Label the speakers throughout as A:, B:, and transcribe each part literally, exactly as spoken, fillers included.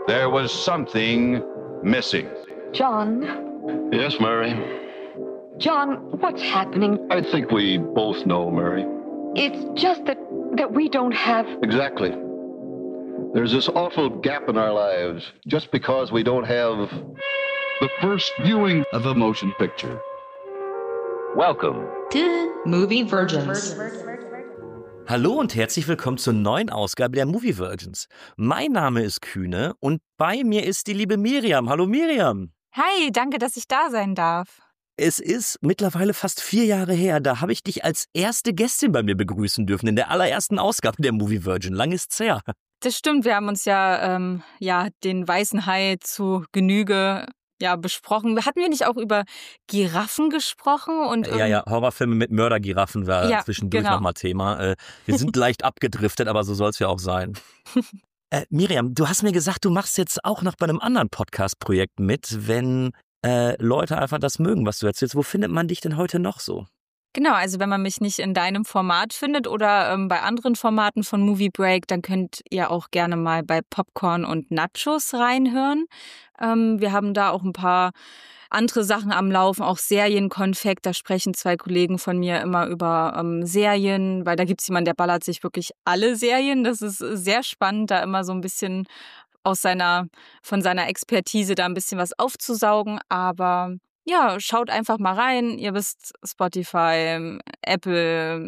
A: There was something missing.
B: John?
C: Yes, Mary?
B: John, what's happening?
C: I think we both know, Mary.
B: It's just that, that we don't have...
C: Exactly. There's this awful gap in our lives just because we don't have...
A: The first viewing of a motion picture.
D: Welcome
E: to Movie Virgins.
F: Hallo und herzlich willkommen zur neuen Ausgabe der Movie Virgins. Mein Name ist Kühne und bei mir ist die liebe Miriam. Hallo Miriam.
G: Hi, danke, dass ich da sein darf.
F: Es ist mittlerweile fast vier Jahre her, da habe ich dich als erste Gästin bei mir begrüßen dürfen, in der allerersten Ausgabe der Movie Virgin. Lang ist's her.
G: Das stimmt, wir haben uns ja, ähm, ja den weißen Hai zu Genüge ja, besprochen. Hatten wir nicht auch über Giraffen gesprochen? Und,
F: ja, ja, Horrorfilme mit Mördergiraffen war ja, zwischendurch genau. nochmal Thema. Wir sind leicht abgedriftet, aber so soll es ja auch sein. äh, Miriam, du hast mir gesagt, du machst jetzt auch noch bei einem anderen Podcast-Projekt mit, wenn äh, Leute einfach das mögen, was du erzählst. Wo findet man dich denn heute noch so?
G: Genau, also wenn man mich nicht in deinem Format findet oder ähm, bei anderen Formaten von Movie Break, dann könnt ihr auch gerne mal bei Popcorn und Nachos reinhören. Ähm, wir haben da auch ein paar andere Sachen am Laufen, auch Serienkonfekt. Da sprechen zwei Kollegen von mir immer über ähm, Serien, weil da gibt es jemanden, der ballert sich wirklich alle Serien. Das ist sehr spannend, da immer so ein bisschen aus seiner, von seiner Expertise da ein bisschen was aufzusaugen, aber... Ja, schaut einfach mal rein. Ihr wisst, Spotify, Apple,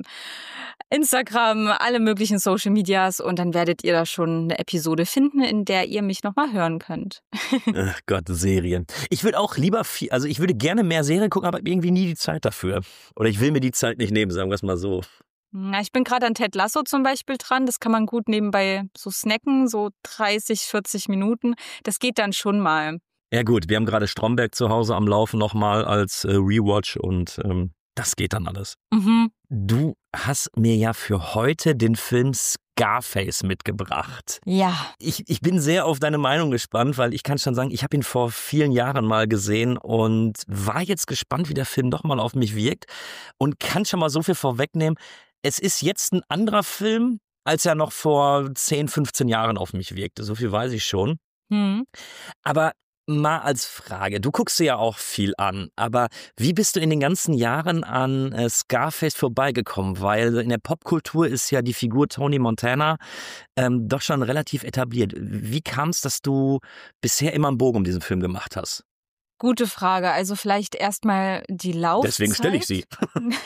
G: Instagram, alle möglichen Social Medias und dann werdet ihr da schon eine Episode finden, in der ihr mich nochmal hören könnt.
F: Ach Gott, Serien. Ich würde auch lieber viel, also ich würde gerne mehr Serien gucken, aber irgendwie nie die Zeit dafür. Oder ich will mir die Zeit nicht nehmen, sagen wir es mal so.
G: Na, ich bin gerade an Ted Lasso zum Beispiel dran. Das kann man gut nebenbei so snacken, so dreißig, vierzig Minuten. Das geht dann schon mal.
F: Ja gut, wir haben gerade Stromberg zu Hause am Laufen nochmal als äh, Rewatch und ähm, das geht dann alles.
G: Mhm.
F: Du hast mir ja für heute den Film Scarface mitgebracht.
G: Ja.
F: Ich, ich bin sehr auf deine Meinung gespannt, weil ich kann schon sagen, ich habe ihn vor vielen Jahren mal gesehen und war jetzt gespannt, wie der Film doch mal auf mich wirkt und kann schon mal so viel vorwegnehmen. Es ist jetzt ein anderer Film, als er noch vor zehn, fünfzehn Jahren auf mich wirkte. So viel weiß ich schon.
G: Mhm.
F: Aber mal als Frage, du guckst dir ja auch viel an, aber wie bist du in den ganzen Jahren an äh, Scarface vorbeigekommen? Weil in der Popkultur ist ja die Figur Tony Montana ähm, doch schon relativ etabliert. Wie kam es, dass du bisher immer einen Bogen um diesen Film gemacht hast?
G: Gute Frage. Also vielleicht erstmal die Laufzeit.
F: Deswegen stelle ich sie.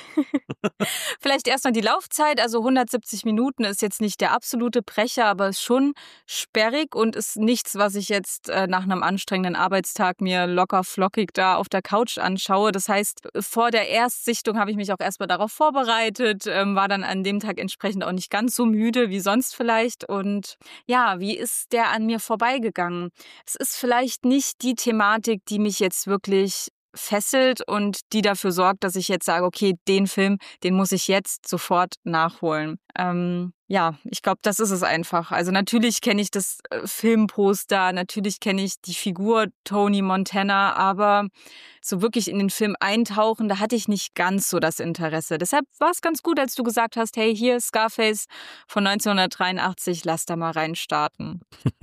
G: Vielleicht erstmal die Laufzeit. Also hundertsiebzig Minuten ist jetzt nicht der absolute Brecher, aber ist schon sperrig und ist nichts, was ich jetzt äh, nach einem anstrengenden Arbeitstag mir locker flockig da auf der Couch anschaue. Das heißt, vor der Erstsichtung habe ich mich auch erstmal darauf vorbereitet, ähm, war dann an dem Tag entsprechend auch nicht ganz so müde wie sonst vielleicht. Und ja, wie ist der an mir vorbeigegangen? Es ist vielleicht nicht die Thematik, die mich jetzt wirklich fesselt und die dafür sorgt, dass ich jetzt sage, okay, den Film, den muss ich jetzt sofort nachholen. Ähm, ja, ich glaube, das ist es einfach. Also natürlich kenne ich das äh, Filmposter, natürlich kenne ich die Figur Tony Montana, aber so wirklich in den Film eintauchen, da hatte ich nicht ganz so das Interesse. Deshalb war es ganz gut, als du gesagt hast, hey, hier Scarface von neunzehnhundertdreiundachtzig, lass da mal reinstarten.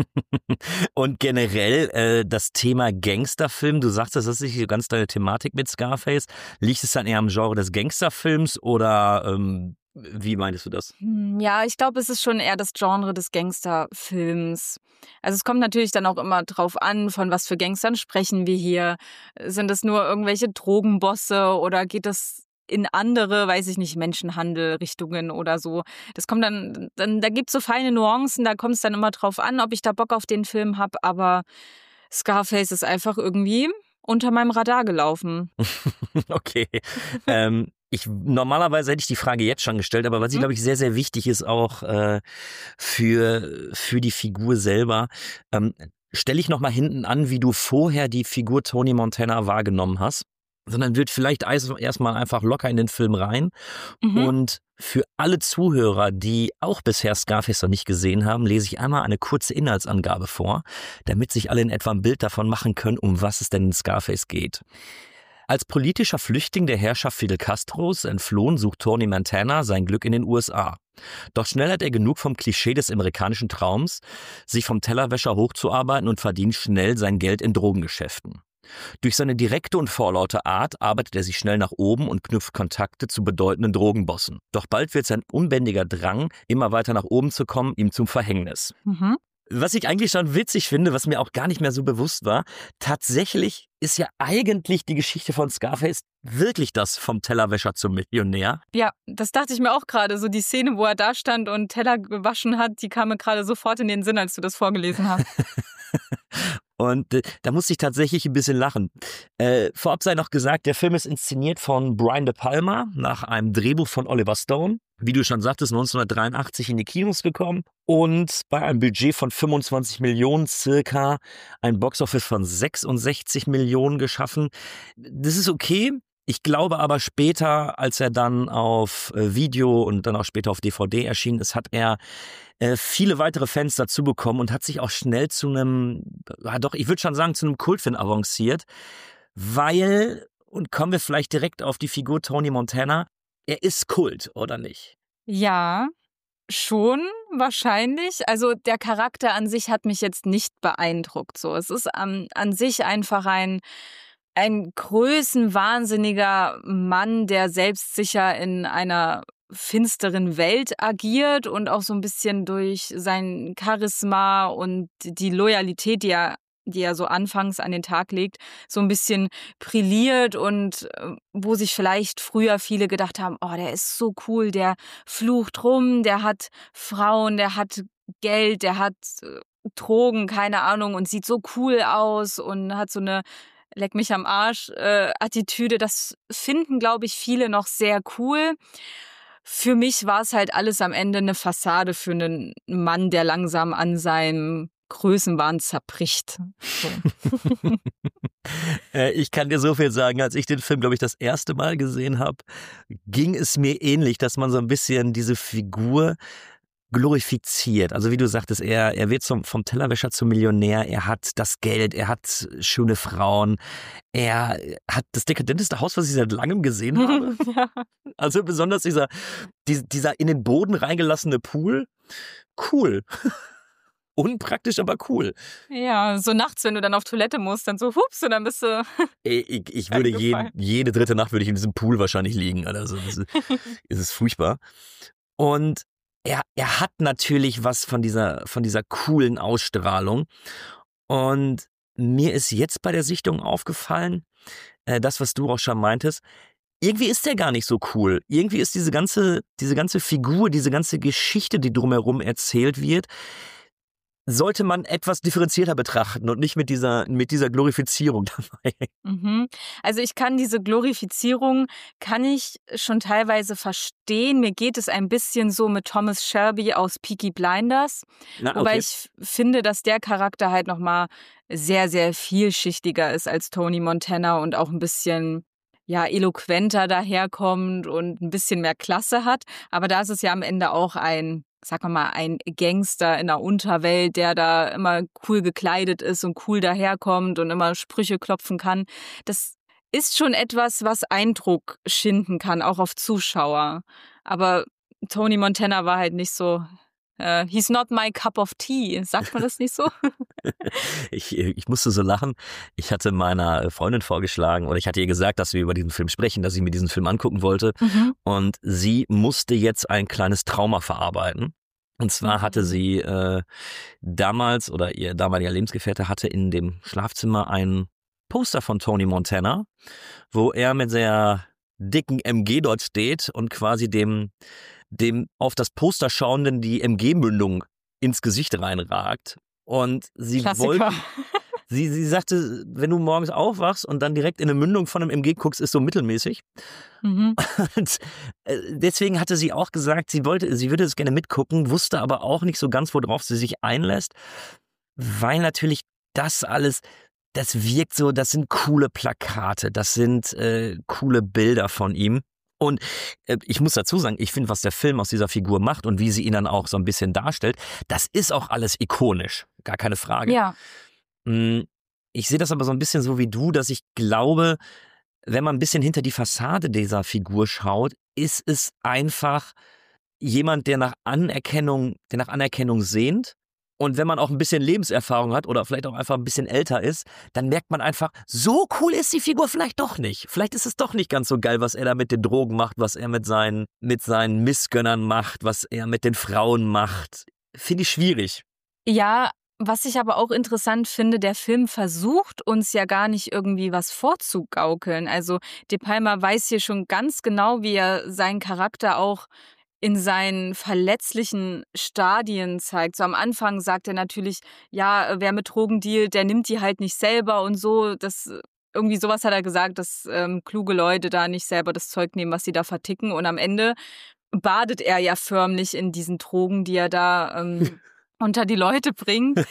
F: Und generell äh, das Thema Gangsterfilm, du sagst, das ist nicht so ganz deine Thematik mit Scarface. Liegt es dann eher am Genre des Gangsterfilms oder ähm, wie meinst du das?
G: Ja, ich glaube, es ist schon eher das Genre des Gangsterfilms. Also es kommt natürlich dann auch immer drauf an, von was für Gangstern sprechen wir hier. Sind es nur irgendwelche Drogenbosse oder geht es in andere, weiß ich nicht, Menschenhandel-Richtungen oder so. Das kommt dann, dann da gibt es so feine Nuancen, da kommt es dann immer drauf an, ob ich da Bock auf den Film habe, aber Scarface ist einfach irgendwie unter meinem Radar gelaufen.
F: Okay. ähm, ich, normalerweise hätte ich die Frage jetzt schon gestellt, aber was sie,
G: Mhm.
F: glaube ich, sehr, sehr wichtig ist auch äh, für, für die Figur selber. Ähm, stelle ich nochmal hinten an, wie du vorher die Figur Tony Montana wahrgenommen hast, sondern wird vielleicht erstmal einfach locker in den Film rein.
G: Mhm.
F: Und für alle Zuhörer, die auch bisher Scarface noch nicht gesehen haben, lese ich einmal eine kurze Inhaltsangabe vor, damit sich alle in etwa ein Bild davon machen können, um was es denn in Scarface geht. Als politischer Flüchtling der Herrschaft Fidel Castros entflohen, sucht Tony Montana sein Glück in den U S A. Doch schnell hat er genug vom Klischee des amerikanischen Traums, sich vom Tellerwäscher hochzuarbeiten und verdient schnell sein Geld in Drogengeschäften. Durch seine direkte und vorlaute Art arbeitet er sich schnell nach oben und knüpft Kontakte zu bedeutenden Drogenbossen. Doch bald wird sein unbändiger Drang, immer weiter nach oben zu kommen, ihm zum Verhängnis.
G: Mhm.
F: Was ich eigentlich schon witzig finde, was mir auch gar nicht mehr so bewusst war, tatsächlich ist ja eigentlich die Geschichte von Scarface wirklich das vom Tellerwäscher zum Millionär.
G: Ja, das dachte ich mir auch gerade. So die Szene, wo er da stand und Teller gewaschen hat, die kam mir gerade sofort in den Sinn, als du das vorgelesen hast.
F: Und äh, da musste ich tatsächlich ein bisschen lachen. Äh, vorab sei noch gesagt, der Film ist inszeniert von Brian De Palma nach einem Drehbuch von Oliver Stone. Wie du schon sagtest, neunzehnhundertdreiundachtzig in die Kinos gekommen und bei einem Budget von fünfundzwanzig Millionen circa ein Boxoffice von sechsundsechzig Millionen geschaffen. Das ist okay. Ich glaube aber später, als er dann auf Video und dann auch später auf D V D erschienen ist, hat er äh, viele weitere Fans dazu bekommen und hat sich auch schnell zu einem, ja doch, ich würde schon sagen, zu einem Kultfilm avanciert, weil, und kommen wir vielleicht direkt auf die Figur Tony Montana, er ist Kult, oder nicht?
G: Ja, schon wahrscheinlich. Also der Charakter an sich hat mich jetzt nicht beeindruckt. So, es ist an, an sich einfach ein Ein größenwahnsinniger Mann, der selbstsicher in einer finsteren Welt agiert und auch so ein bisschen durch sein Charisma und die Loyalität, die er, die er so anfangs an den Tag legt, so ein bisschen brilliert und wo sich vielleicht früher viele gedacht haben, oh, der ist so cool, der flucht rum, der hat Frauen, der hat Geld, der hat Drogen, keine Ahnung, und sieht so cool aus und hat so eine Leck mich am Arsch äh, Attitüde. Das finden, glaube ich, viele noch sehr cool. Für mich war es halt alles am Ende eine Fassade für einen Mann, der langsam an seinem Größenwahn zerbricht. So.
F: Ich kann dir so viel sagen, als ich den Film, glaube ich, das erste Mal gesehen habe, ging es mir ähnlich, dass man so ein bisschen diese Figur glorifiziert. Also wie du sagtest, er, er wird zum, vom Tellerwäscher zum Millionär, er hat das Geld, er hat schöne Frauen, er hat das dekadenteste Haus, was ich seit langem gesehen habe.
G: Ja.
F: Also besonders dieser, dieser in den Boden reingelassene Pool, cool. Unpraktisch, aber cool.
G: Ja, so nachts, wenn du dann auf Toilette musst, dann so hups und dann bist du
F: Ich, ich würde jeden, jede dritte Nacht würde ich in diesem Pool wahrscheinlich liegen. Also das ist, ist es furchtbar. Und Er, er hat natürlich was von dieser, von dieser coolen Ausstrahlung. Und mir ist jetzt bei der Sichtung aufgefallen, äh, das, was du auch schon meintest, irgendwie ist der gar nicht so cool. Irgendwie ist diese ganze, diese ganze Figur, diese ganze Geschichte, die drumherum erzählt wird, sollte man etwas differenzierter betrachten und nicht mit dieser, mit dieser Glorifizierung dabei.
G: Mhm. Also ich kann diese Glorifizierung, kann ich schon teilweise verstehen. Mir geht es ein bisschen so mit Thomas Shelby aus Peaky Blinders.
F: Na, okay.
G: Wobei ich finde, dass der Charakter halt nochmal sehr, sehr vielschichtiger ist als Tony Montana und auch ein bisschen ja eloquenter daherkommt und ein bisschen mehr Klasse hat. Aber da ist es ja am Ende auch ein, sag mal, ein Gangster in der Unterwelt, der da immer cool gekleidet ist und cool daherkommt und immer Sprüche klopfen kann. Das ist schon etwas, was Eindruck schinden kann, auch auf Zuschauer. Aber Tony Montana war halt nicht so, uh, he's not my cup of tea. Sagt man das nicht so?
F: ich, ich musste so lachen. Ich hatte meiner Freundin vorgeschlagen, oder ich hatte ihr gesagt, dass wir über diesen Film sprechen, dass ich mir diesen Film angucken wollte. Mhm. Und sie musste jetzt ein kleines Trauma verarbeiten. Und zwar hatte sie äh, damals, oder ihr damaliger Lebensgefährte hatte in dem Schlafzimmer ein Poster von Tony Montana, wo er mit sehr dicken M G dort steht und quasi dem, dem auf das Poster schauenden die M G-Mündung ins Gesicht reinragt. Und sie
G: Klassiker.
F: wollte, sie, sie sagte, wenn du morgens aufwachst und dann direkt in eine Mündung von einem M G guckst, ist so mittelmäßig. Mhm. Und deswegen hatte sie auch gesagt, sie wollte, sie würde es gerne mitgucken, wusste aber auch nicht so ganz, worauf sie sich einlässt, weil natürlich das alles, das wirkt so, das sind coole Plakate, das sind äh, coole Bilder von ihm. Und äh, ich muss dazu sagen, ich finde, was der Film aus dieser Figur macht und wie sie ihn dann auch so ein bisschen darstellt, das ist auch alles ikonisch, gar keine Frage.
G: Ja.
F: Ich sehe das aber so ein bisschen so wie du, dass ich glaube, wenn man ein bisschen hinter die Fassade dieser Figur schaut, ist es einfach jemand, der nach Anerkennung, der nach Anerkennung sehnt. Und wenn man auch ein bisschen Lebenserfahrung hat oder vielleicht auch einfach ein bisschen älter ist, dann merkt man einfach, so cool ist die Figur vielleicht doch nicht. Vielleicht ist es doch nicht ganz so geil, was er da mit den Drogen macht, was er mit seinen, mit seinen Missgönnern macht, was er mit den Frauen macht. Finde ich schwierig.
G: Ja, was ich aber auch interessant finde, der Film versucht uns ja gar nicht irgendwie was vorzugaukeln. Also De Palma weiß hier schon ganz genau, wie er seinen Charakter auch in seinen verletzlichen Stadien zeigt. So am Anfang sagt er natürlich, ja, wer mit Drogen dealt, der nimmt die halt nicht selber und so. Das irgendwie sowas hat er gesagt, dass ähm, kluge Leute da nicht selber das Zeug nehmen, was sie da verticken. Und am Ende badet er ja förmlich in diesen Drogen, die er da ähm, unter die Leute bringt.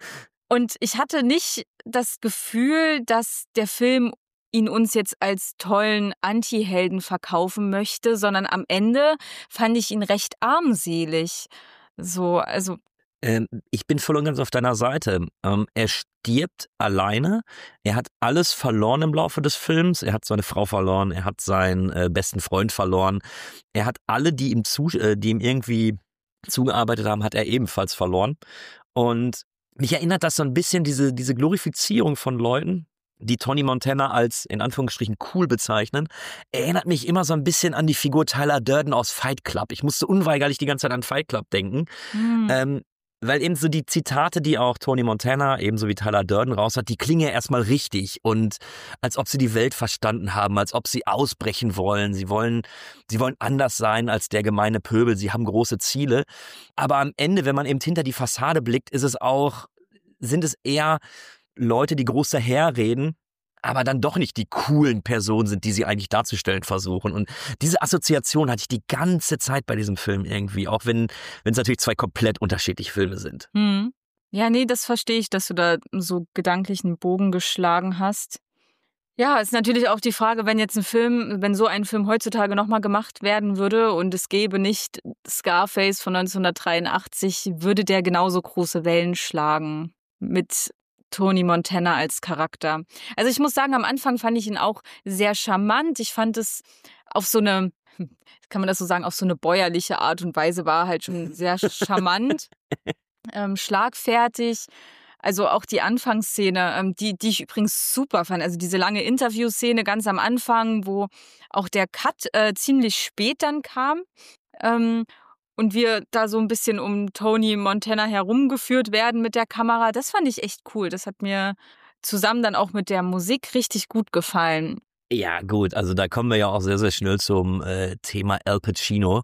G: Und ich hatte nicht das Gefühl, dass der Film ihn uns jetzt als tollen Anti-Helden verkaufen möchte, sondern am Ende fand ich ihn recht armselig. So, also.
F: Ähm, ich bin voll und ganz auf deiner Seite. Ähm, er stirbt alleine. Er hat alles verloren im Laufe des Films. Er hat seine Frau verloren. Er hat seinen äh, besten Freund verloren. Er hat alle, die ihm, zu, äh, die ihm irgendwie zugearbeitet haben, hat er ebenfalls verloren. Und mich erinnert das so ein bisschen, diese, diese Glorifizierung von Leuten, die Tony Montana als, in Anführungsstrichen, cool bezeichnen, erinnert mich immer so ein bisschen an die Figur Tyler Durden aus Fight Club. Ich musste unweigerlich die ganze Zeit an Fight Club denken, mhm. ähm, weil eben so die Zitate, die auch Tony Montana, ebenso wie Tyler Durden raus hat, die klingen ja erstmal richtig und als ob sie die Welt verstanden haben, als ob sie ausbrechen wollen. Sie wollen, sie wollen anders sein als der gemeine Pöbel. Sie haben große Ziele. Aber am Ende, wenn man eben hinter die Fassade blickt, ist es auch, sind es eher Leute, die groß daherreden, aber dann doch nicht die coolen Personen sind, die sie eigentlich darzustellen versuchen. Und diese Assoziation hatte ich die ganze Zeit bei diesem Film irgendwie, auch wenn wenn es natürlich zwei komplett unterschiedliche Filme sind.
G: Hm. Ja, nee, das verstehe ich, dass du da so gedanklich einen Bogen geschlagen hast. Ja, ist natürlich auch die Frage, wenn jetzt ein Film, wenn so ein Film heutzutage nochmal gemacht werden würde und es gäbe nicht Scarface von neunzehnhundertdreiundachtzig, würde der genauso große Wellen schlagen mit Tony Montana als Charakter. Also ich muss sagen, am Anfang fand ich ihn auch sehr charmant. Ich fand es auf so eine, kann man das so sagen, auf so eine bäuerliche Art und Weise war halt schon sehr charmant, ähm, schlagfertig. Also auch die Anfangsszene, ähm, die, die ich übrigens super fand. Also diese lange Interviewszene ganz am Anfang, wo auch der Cut äh, ziemlich spät dann kam. Ähm, Und wir da so ein bisschen um Tony Montana herumgeführt werden mit der Kamera. Das fand ich echt cool. Das hat mir zusammen dann auch mit der Musik richtig gut gefallen.
F: Ja gut, also da kommen wir ja auch sehr, sehr schnell zum äh, Thema Al Pacino.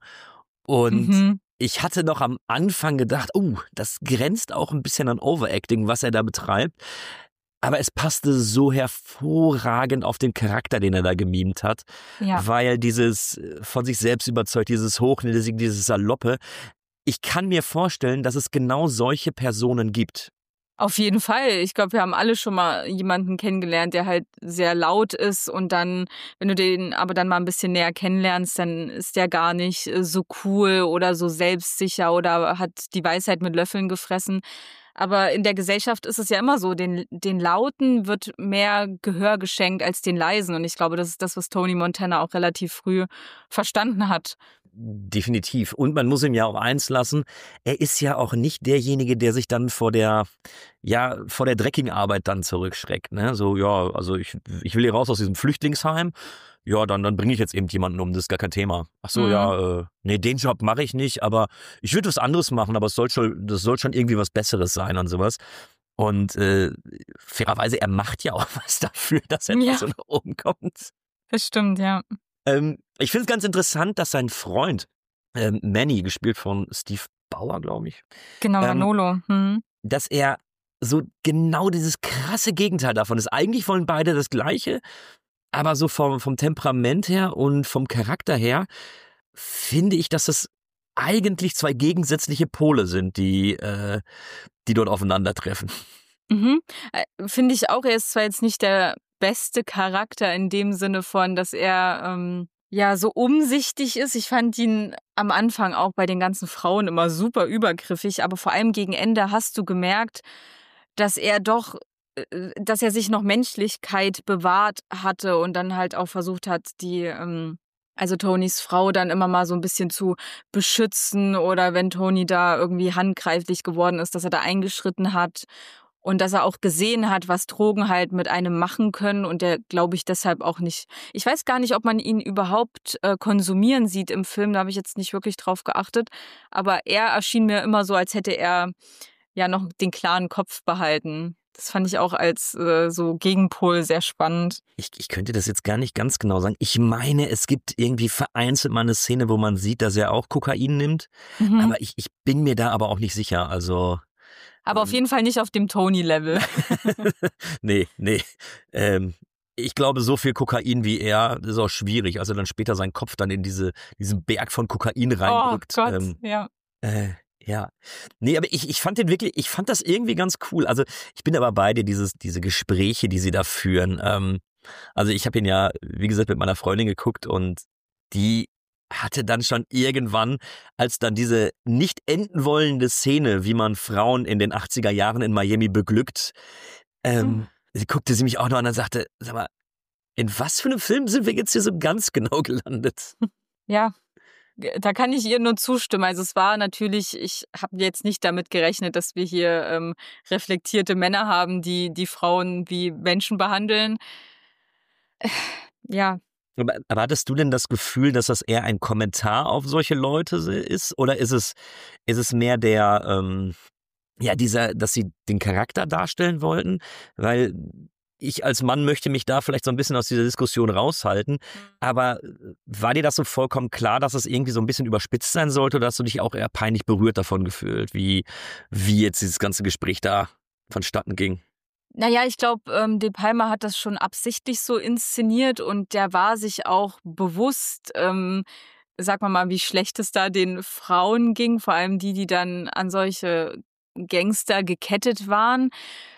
F: Und mhm. ich hatte noch am Anfang gedacht, oh, das grenzt auch ein bisschen an Overacting, was er da betreibt. Aber es passte so hervorragend auf den Charakter, den er da gemimt hat, ja. Weil dieses von sich selbst überzeugt, dieses Hochnäsige, dieses Saloppe, ich kann mir vorstellen, dass es genau solche Personen gibt.
G: Auf jeden Fall. Ich glaube, wir haben alle schon mal jemanden kennengelernt, der halt sehr laut ist und dann, wenn du den aber dann mal ein bisschen näher kennenlernst, dann ist der gar nicht so cool oder so selbstsicher oder hat die Weisheit mit Löffeln gefressen. Aber in der Gesellschaft ist es ja immer so, den, den Lauten wird mehr Gehör geschenkt als den Leisen. Und ich glaube, das ist das, was Tony Montana auch relativ früh verstanden hat.
F: Definitiv. Und man muss ihm ja auch eins lassen, er ist ja auch nicht derjenige, der sich dann vor der, ja, vor der dreckigen Arbeit dann zurückschreckt. Ne? So, ja, also ich, ich will hier raus aus diesem Flüchtlingsheim. Ja, dann, dann bringe ich jetzt eben jemanden um, das ist gar kein Thema. Ach so, mhm. ja, äh, nee, den Job mache ich nicht, aber ich würde was anderes machen, aber es soll schon, das soll schon irgendwie was Besseres sein und sowas. Und äh, fairerweise, er macht ja auch was dafür, dass er ja. so nach oben kommt.
G: Das stimmt, ja.
F: Ähm, ich finde es ganz interessant, dass sein Freund, ähm, Manny, gespielt von Steve Bauer, glaube ich.
G: Genau, Manolo.
F: Ähm,
G: hm.
F: Dass er so genau dieses krasse Gegenteil davon ist. Eigentlich wollen beide das Gleiche, aber so vom, vom Temperament her und vom Charakter her finde ich, dass das eigentlich zwei gegensätzliche Pole sind, die, äh, die dort aufeinandertreffen.
G: Mhm. Finde ich auch, er ist zwar jetzt nicht der beste Charakter in dem Sinne von, dass er ähm, ja so umsichtig ist. Ich fand ihn am Anfang auch bei den ganzen Frauen immer super übergriffig, aber vor allem gegen Ende hast du gemerkt, dass er doch dass er sich noch Menschlichkeit bewahrt hatte und dann halt auch versucht hat, die, ähm, also Tonys Frau dann immer mal so ein bisschen zu beschützen oder wenn Tony da irgendwie handgreiflich geworden ist, dass er da eingeschritten hat und dass er auch gesehen hat, was Drogen halt mit einem machen können und der, glaube ich, deshalb auch nicht, ich weiß gar nicht, ob man ihn überhaupt äh, konsumieren sieht im Film, da habe ich jetzt nicht wirklich drauf geachtet, aber er erschien mir immer so, als hätte er ja noch den klaren Kopf behalten. Das fand ich auch als äh, so Gegenpol sehr spannend.
F: Ich, ich könnte das jetzt gar nicht ganz genau sagen. Ich meine, es gibt irgendwie vereinzelt mal eine Szene, wo man sieht, dass er auch Kokain nimmt. Mhm. Aber ich, ich bin mir da aber auch nicht sicher. Also,
G: aber ähm, auf jeden Fall nicht auf dem Tony-Level.
F: nee, nee. Ähm, ich glaube, so viel Kokain wie er ist auch schwierig. Also dann später seinen Kopf dann in diese, diesen Berg von Kokain reindrückt.
G: Oh Gott,
F: ähm,
G: ja.
F: Äh, Ja, nee, aber ich, ich fand den wirklich, ich fand das irgendwie ganz cool. Also ich bin aber bei dir, dieses, diese Gespräche, die sie da führen. Ähm, also ich habe ihn ja, wie gesagt, mit meiner Freundin geguckt und die hatte dann schon irgendwann, als dann diese nicht enden wollende Szene, wie man Frauen in den achtziger Jahren in Miami beglückt, ähm, hm. sie guckte sie mich auch noch an und sagte, sag mal, in was für einem Film sind wir jetzt hier so ganz genau gelandet?
G: Ja. Da kann ich ihr nur zustimmen. Also es war natürlich, ich habe jetzt nicht damit gerechnet, dass wir hier ähm, reflektierte Männer haben, die die Frauen wie Menschen behandeln. Ja.
F: Aber, aber hattest du denn das Gefühl, dass das eher ein Kommentar auf solche Leute ist? Oder ist es, ist es mehr der, ähm, ja, dieser, dass sie den Charakter darstellen wollten? Weil ich als Mann möchte mich da vielleicht so ein bisschen aus dieser Diskussion raushalten. Aber war dir das so vollkommen klar, dass es irgendwie so ein bisschen überspitzt sein sollte oder hast du dich auch eher peinlich berührt davon gefühlt, wie, wie jetzt dieses ganze Gespräch da vonstatten ging?
G: Naja, ich glaube, ähm, De Palma hat das schon absichtlich so inszeniert und der war sich auch bewusst, ähm, sag mal mal, wie schlecht es da den Frauen ging, vor allem die, die dann an solche Gangster gekettet waren.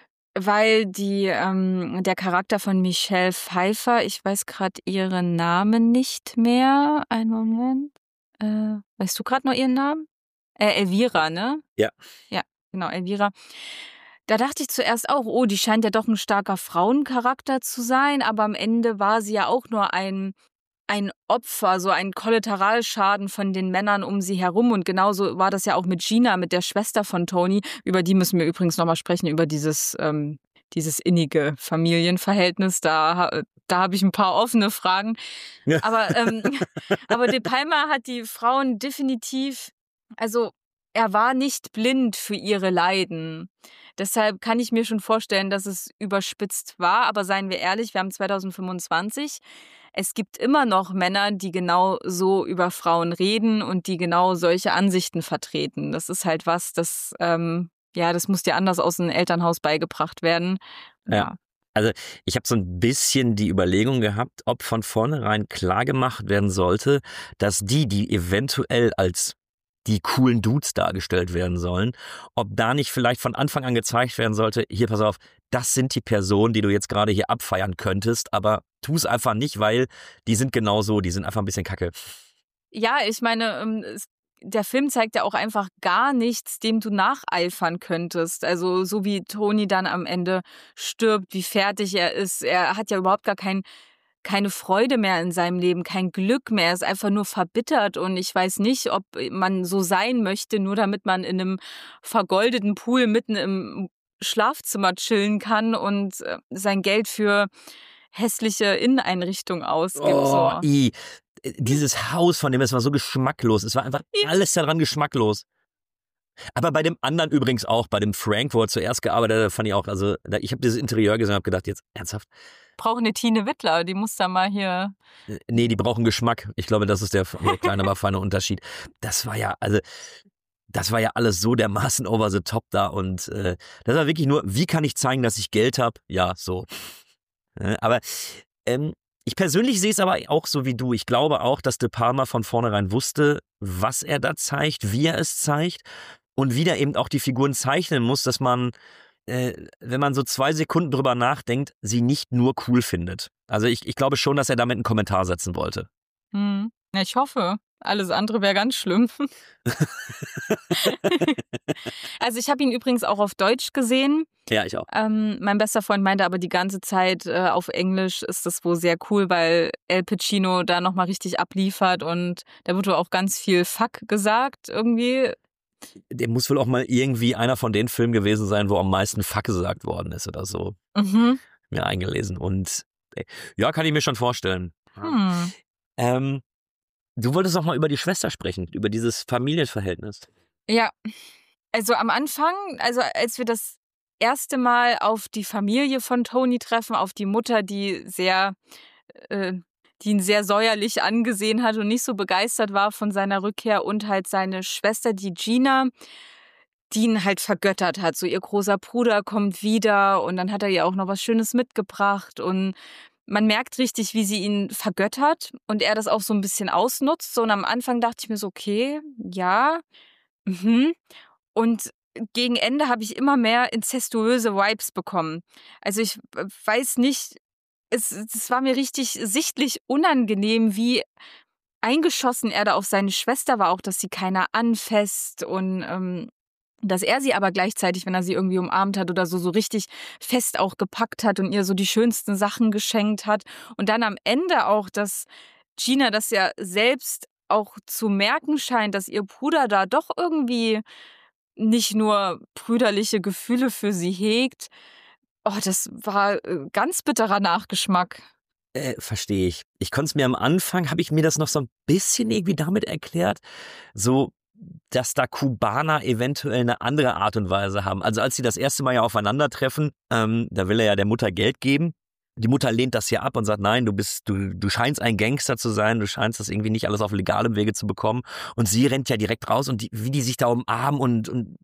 G: Weil die, ähm, der Charakter von Michelle Pfeiffer, ich weiß gerade ihren Namen nicht mehr. Einen Moment. Äh, weißt du gerade noch ihren Namen? Äh, Elvira, ne?
F: Ja.
G: Ja, genau, Elvira. Da dachte ich zuerst auch, oh, die scheint ja doch ein starker Frauencharakter zu sein, aber am Ende war sie ja auch nur ein ein Opfer, so ein Kollateralschaden von den Männern um sie herum. Und genauso war das ja auch mit Gina, mit der Schwester von Tony. Über die müssen wir übrigens nochmal sprechen, über dieses, ähm, dieses innige Familienverhältnis. Da, da habe ich ein paar offene Fragen. Ja. Aber, ähm, aber De Palma hat die Frauen definitiv, also er war nicht blind für ihre Leiden. Deshalb kann ich mir schon vorstellen, dass es überspitzt war. Aber seien wir ehrlich, wir haben zwanzig fünfundzwanzig. Es gibt immer noch Männer, die genau so über Frauen reden und die genau solche Ansichten vertreten. Das ist halt was, das, ähm, ja, das muss dir anders aus dem Elternhaus beigebracht werden.
F: Ja. ja. Also ich habe so ein bisschen die Überlegung gehabt, ob von vornherein klar gemacht werden sollte, dass die, die eventuell als die coolen Dudes dargestellt werden sollen, ob da nicht vielleicht von Anfang an gezeigt werden sollte, hier pass auf, das sind die Personen, die du jetzt gerade hier abfeiern könntest, aber tu es einfach nicht, weil die sind genauso, die sind einfach ein bisschen kacke.
G: Ja, ich meine, der Film zeigt ja auch einfach gar nichts, dem du nacheifern könntest. Also so wie Tony dann am Ende stirbt, wie fertig er ist. Er hat ja überhaupt gar kein keine Freude mehr in seinem Leben, kein Glück mehr, er ist einfach nur verbittert und ich weiß nicht, ob man so sein möchte, nur damit man in einem vergoldeten Pool mitten im Schlafzimmer chillen kann und sein Geld für hässliche Inneneinrichtungen ausgibt.
F: Oh,
G: so.
F: i. Dieses Haus von dem, es war so geschmacklos, es war einfach alles daran geschmacklos. Aber bei dem anderen übrigens auch, bei dem Frank, wo er zuerst gearbeitet hat, fand ich auch, also ich habe dieses Interieur gesehen und habe gedacht, jetzt ernsthaft?
G: Brauchen eine Tine Wittler, die muss da mal hier...
F: Nee, die brauchen Geschmack. Ich glaube, das ist der, der kleine, aber feine Unterschied. Das war ja, also, das war ja alles so dermaßen over the top da und äh, das war wirklich nur, wie kann ich zeigen, dass ich Geld habe? Ja, so. Aber ähm, ich persönlich sehe es aber auch so wie du. Ich glaube auch, dass De Palma von vornherein wusste, was er da zeigt, wie er es zeigt und wie er eben auch die Figuren zeichnen muss, dass man, äh, wenn man so zwei Sekunden drüber nachdenkt, sie nicht nur cool findet. Also ich, ich glaube schon, dass er damit einen Kommentar setzen wollte.
G: Hm. Ja, ich hoffe. Alles andere wäre ganz schlimm. Also ich habe ihn übrigens auch auf Deutsch gesehen.
F: Ja, ich auch.
G: Ähm, mein bester Freund meinte aber die ganze Zeit, äh, auf Englisch ist das wohl sehr cool, weil Al Pacino da nochmal richtig abliefert und da wird wohl auch ganz viel Fuck gesagt irgendwie.
F: Der muss wohl auch mal irgendwie einer von den Filmen gewesen sein, wo am meisten Fuck gesagt worden ist oder so.
G: Mhm.
F: Mir eingelesen. Und äh, ja, kann ich mir schon vorstellen.
G: Hm.
F: Ähm, du wolltest auch mal über die Schwester sprechen, über dieses Familienverhältnis.
G: Ja, also am Anfang, also als wir das erste Mal auf die Familie von Tony treffen, auf die Mutter, die sehr, äh, die ihn sehr säuerlich angesehen hat und nicht so begeistert war von seiner Rückkehr und halt seine Schwester, die Gina, die ihn halt vergöttert hat. So ihr großer Bruder kommt wieder und dann hat er ihr auch noch was Schönes mitgebracht und man merkt richtig, wie sie ihn vergöttert und er das auch so ein bisschen ausnutzt. So, und am Anfang dachte ich mir so, okay, ja, mhm. Und gegen Ende habe ich immer mehr inzestuöse Vibes bekommen. Also ich weiß nicht, es, es war mir richtig sichtlich unangenehm, wie eingeschossen er da auf seine Schwester war, auch dass sie keiner anfasst und ähm, dass er sie aber gleichzeitig, wenn er sie irgendwie umarmt hat oder so, so richtig fest auch gepackt hat und ihr so die schönsten Sachen geschenkt hat. Und dann am Ende auch, dass Gina das ja selbst auch zu merken scheint, dass ihr Bruder da doch irgendwie nicht nur brüderliche Gefühle für sie hegt. Oh, das war ganz bitterer Nachgeschmack.
F: Äh, verstehe ich. Ich konnte es mir am Anfang, habe ich mir das noch so ein bisschen irgendwie damit erklärt, so, dass da Kubaner eventuell eine andere Art und Weise haben. Also als sie das erste Mal ja aufeinandertreffen, ähm, da will er ja der Mutter Geld geben. Die Mutter lehnt das ja ab und sagt, nein, du bist, du, du scheinst ein Gangster zu sein, du scheinst das irgendwie nicht alles auf legalem Wege zu bekommen. Und sie rennt ja direkt raus und die, wie die sich da umarmen und, und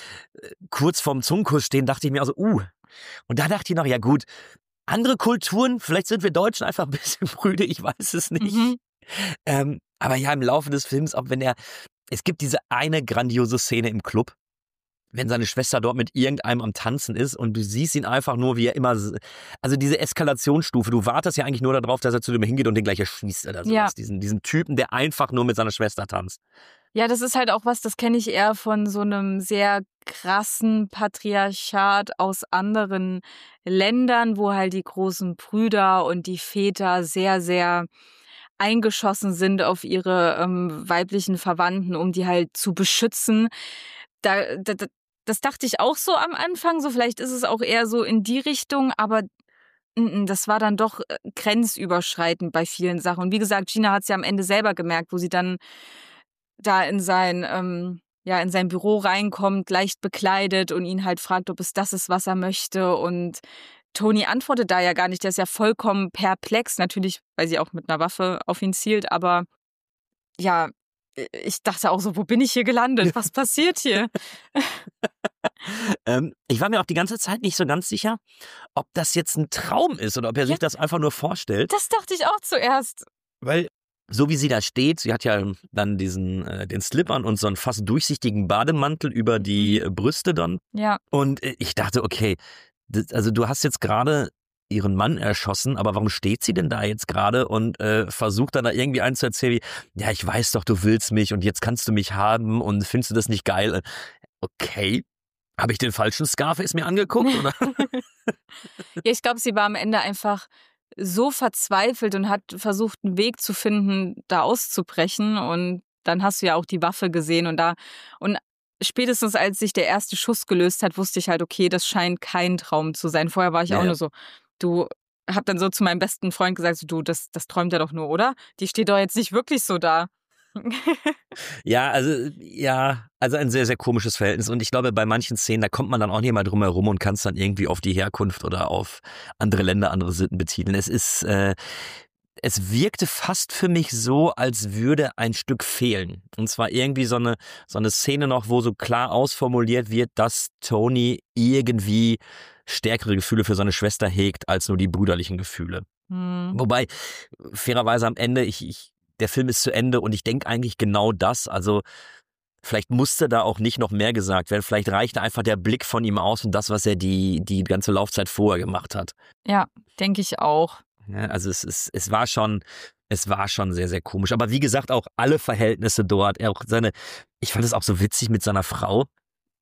F: kurz vorm Zungenkuss stehen, dachte ich mir also, uh. Und da dachte ich noch, ja gut, andere Kulturen, vielleicht sind wir Deutschen einfach ein bisschen brüde, ich weiß es nicht. Mhm. Ähm, aber ja, im Laufe des Films, auch wenn er, es gibt diese eine grandiose Szene im Club, wenn seine Schwester dort mit irgendeinem am Tanzen ist und du siehst ihn einfach nur, wie er immer, also diese Eskalationsstufe, du wartest ja eigentlich nur darauf, dass er zu dem hingeht und den gleich erschießt oder sowas. Ja. Diesen, diesen Typen, der einfach nur mit seiner Schwester tanzt.
G: Ja, das ist halt auch was, das kenne ich eher von so einem sehr krassen Patriarchat aus anderen Ländern, wo halt die großen Brüder und die Väter sehr, sehr eingeschossen sind auf ihre ähm, weiblichen Verwandten, um die halt zu beschützen. Da, da, das dachte ich auch so am Anfang, so vielleicht ist es auch eher so in die Richtung, aber das war dann doch grenzüberschreitend bei vielen Sachen. Und wie gesagt, Gina hat es ja am Ende selber gemerkt, wo sie dann da in sein, ähm, ja, in sein Büro reinkommt, leicht bekleidet und ihn halt fragt, ob es das ist, was er möchte. Und Tony antwortet da ja gar nicht, der ist ja vollkommen perplex, natürlich, weil sie auch mit einer Waffe auf ihn zielt, aber ja, ich dachte auch so, wo bin ich hier gelandet? Was passiert hier?
F: ähm, ich war mir auch die ganze Zeit nicht so ganz sicher, ob das jetzt ein Traum ist oder ob er ja. sich das einfach nur vorstellt.
G: Das dachte ich auch zuerst.
F: Weil so wie sie da steht, sie hat ja dann diesen äh, den Slip an und so einen fast durchsichtigen Bademantel über die äh, Brüste dann.
G: Ja.
F: Und äh, ich dachte, okay, das, also du hast jetzt gerade ihren Mann erschossen, aber warum steht sie denn da jetzt gerade und äh, versucht dann da irgendwie einen zu erzählen, wie, ja, ich weiß doch, du willst mich und jetzt kannst du mich haben und findest du das nicht geil? Okay, habe ich den falschen Scarface mir angeguckt, oder?
G: Ja, ich glaube, sie war am Ende einfach so verzweifelt und hat versucht, einen Weg zu finden, da auszubrechen und dann hast du ja auch die Waffe gesehen und da und spätestens als sich der erste Schuss gelöst hat, wusste ich halt, okay, das scheint kein Traum zu sein. Vorher war ich ja, auch ja. nur so, du, hab dann so zu meinem besten Freund gesagt, so, du, das, das träumt er doch nur, oder? Die steht doch jetzt nicht wirklich so da.
F: Ja, also, ja, also ein sehr, sehr komisches Verhältnis. Und ich glaube, bei manchen Szenen, da kommt man dann auch nicht mal drum herum und kann es dann irgendwie auf die Herkunft oder auf andere Länder, andere Sitten betiteln. Es ist, äh, es wirkte fast für mich so, als würde ein Stück fehlen. Und zwar irgendwie so eine, so eine Szene noch, wo so klar ausformuliert wird, dass Tony irgendwie stärkere Gefühle für seine Schwester hegt, als nur die brüderlichen Gefühle. Hm. Wobei, fairerweise am Ende, ich, ich, der Film ist zu Ende und ich denke eigentlich genau das, also vielleicht musste da auch nicht noch mehr gesagt werden, vielleicht reichte einfach der Blick von ihm aus und das, was er die, die ganze Laufzeit vorher gemacht hat.
G: Ja, denke ich auch.
F: Ja, also es, es, es war schon, es war schon sehr, sehr komisch. Aber wie gesagt, auch alle Verhältnisse dort, auch seine, ich fand es auch so witzig mit seiner Frau.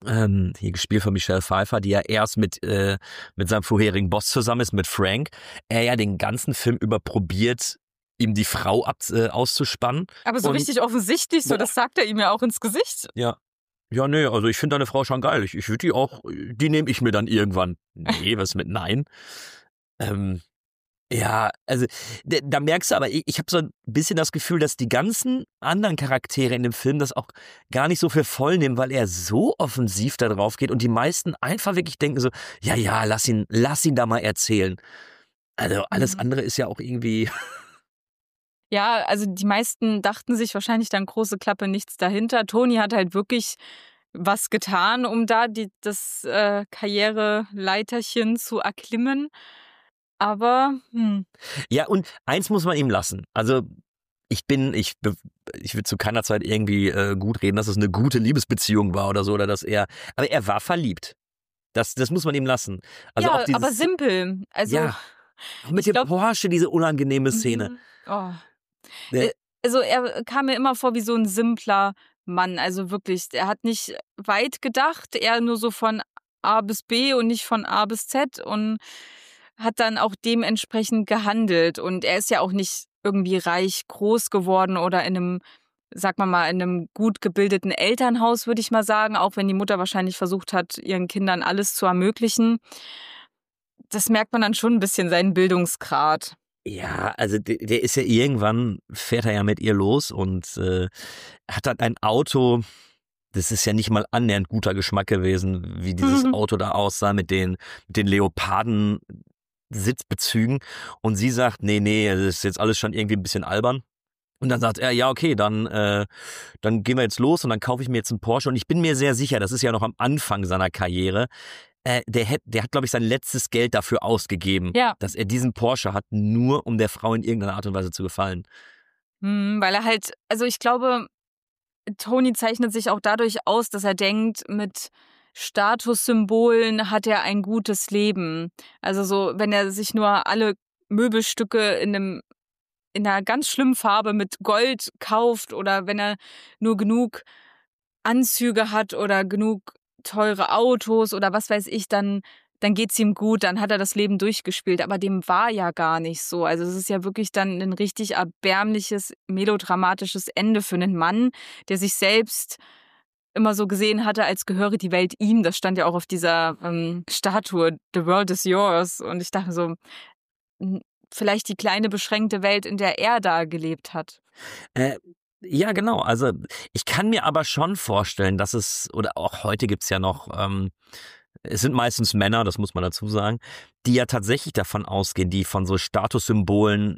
F: ähm, hier gespielt von Michelle Pfeiffer, die ja erst mit, äh, mit seinem vorherigen Boss zusammen ist, mit Frank, er ja den ganzen Film über probiert, ihm die Frau ab, äh, auszuspannen.
G: Aber so
F: Und-
G: richtig offensichtlich, so,
F: Boah.
G: das sagt er ihm ja auch ins Gesicht.
F: Ja. Ja, nee, also ich finde deine Frau schon geil. Ich, ich würde die auch, die nehme ich mir dann irgendwann. Nee, was mit Nein? Ähm, ja, also d- da merkst du aber, ich, ich habe so ein bisschen das Gefühl, dass die ganzen anderen Charaktere in dem Film das auch gar nicht so für voll nehmen, weil er so offensiv da drauf geht und die meisten einfach wirklich denken so, ja, ja, lass ihn, lass ihn da mal erzählen. Also alles
G: Mhm.
F: andere ist ja auch irgendwie,
G: Ja, also die meisten dachten sich wahrscheinlich dann große Klappe, nichts dahinter. Toni hat halt wirklich was getan, um da die, das äh, Karriereleiterchen zu erklimmen. Aber hm,
F: ja, und eins muss man ihm lassen. Also ich bin, ich, be- ich will zu keiner Zeit irgendwie äh, gut reden, dass es eine gute Liebesbeziehung war oder so, oder dass er, aber er war verliebt. Das, das muss man ihm lassen. Also
G: ja,
F: auch dieses,
G: aber simpel. Also
F: ja, auch mit
G: ich
F: dem
G: glaub-
F: Porsche, diese unangenehme Szene.
G: Mhm. Oh.
F: Ne?
G: Äh, Also er kam mir immer vor wie so ein simpler Mann. Also wirklich, er hat nicht weit gedacht, eher nur so von A bis B und nicht von A bis Z und hat dann auch dementsprechend gehandelt. Und er ist ja auch nicht irgendwie reich groß geworden oder in einem, sag mal mal, in einem gut gebildeten Elternhaus, würde ich mal sagen, auch wenn die Mutter wahrscheinlich versucht hat, ihren Kindern alles zu ermöglichen. Das merkt man dann schon ein bisschen, seinen Bildungsgrad.
F: Ja, also der, der ist ja irgendwann, fährt er ja mit ihr los und äh, hat dann ein Auto, das ist ja nicht mal annähernd guter Geschmack gewesen, wie dieses
G: Mhm.
F: Auto da aussah mit den, mit den Leoparden-Sitzbezügen. Und sie sagt, nee, nee, das ist jetzt alles schon irgendwie ein bisschen albern. Und dann sagt er, ja, okay, dann, äh, dann gehen wir jetzt los und dann kaufe ich mir jetzt einen Porsche. Und ich bin mir sehr sicher, das ist ja noch am Anfang seiner Karriere, äh, der, hat, der hat, glaube ich, sein letztes Geld dafür ausgegeben,
G: Ja.
F: dass er diesen Porsche hat, nur um der Frau in irgendeiner Art und Weise zu gefallen.
G: Hm, weil er halt, also ich glaube, Tony zeichnet sich auch dadurch aus, dass er denkt, mit Statussymbolen hat er ein gutes Leben. Also so, wenn er sich nur alle Möbelstücke in einem in einer ganz schlimmen Farbe mit Gold kauft oder wenn er nur genug Anzüge hat oder genug teure Autos oder was weiß ich, dann, dann geht's ihm gut, dann hat er das Leben durchgespielt. Aber dem war ja gar nicht so. Also es ist ja wirklich dann ein richtig erbärmliches, melodramatisches Ende für einen Mann, der sich selbst immer so gesehen hatte, als gehöre die Welt ihm. Das stand ja auch auf dieser ähm, Statue, The World is Yours. Und ich dachte so, n- vielleicht die kleine beschränkte Welt, in der er da gelebt hat.
F: Äh, ja, genau. Also ich kann mir aber schon vorstellen, dass es, oder auch heute gibt's ja noch, ähm, es sind meistens Männer, das muss man dazu sagen, die ja tatsächlich davon ausgehen, die von so Statussymbolen,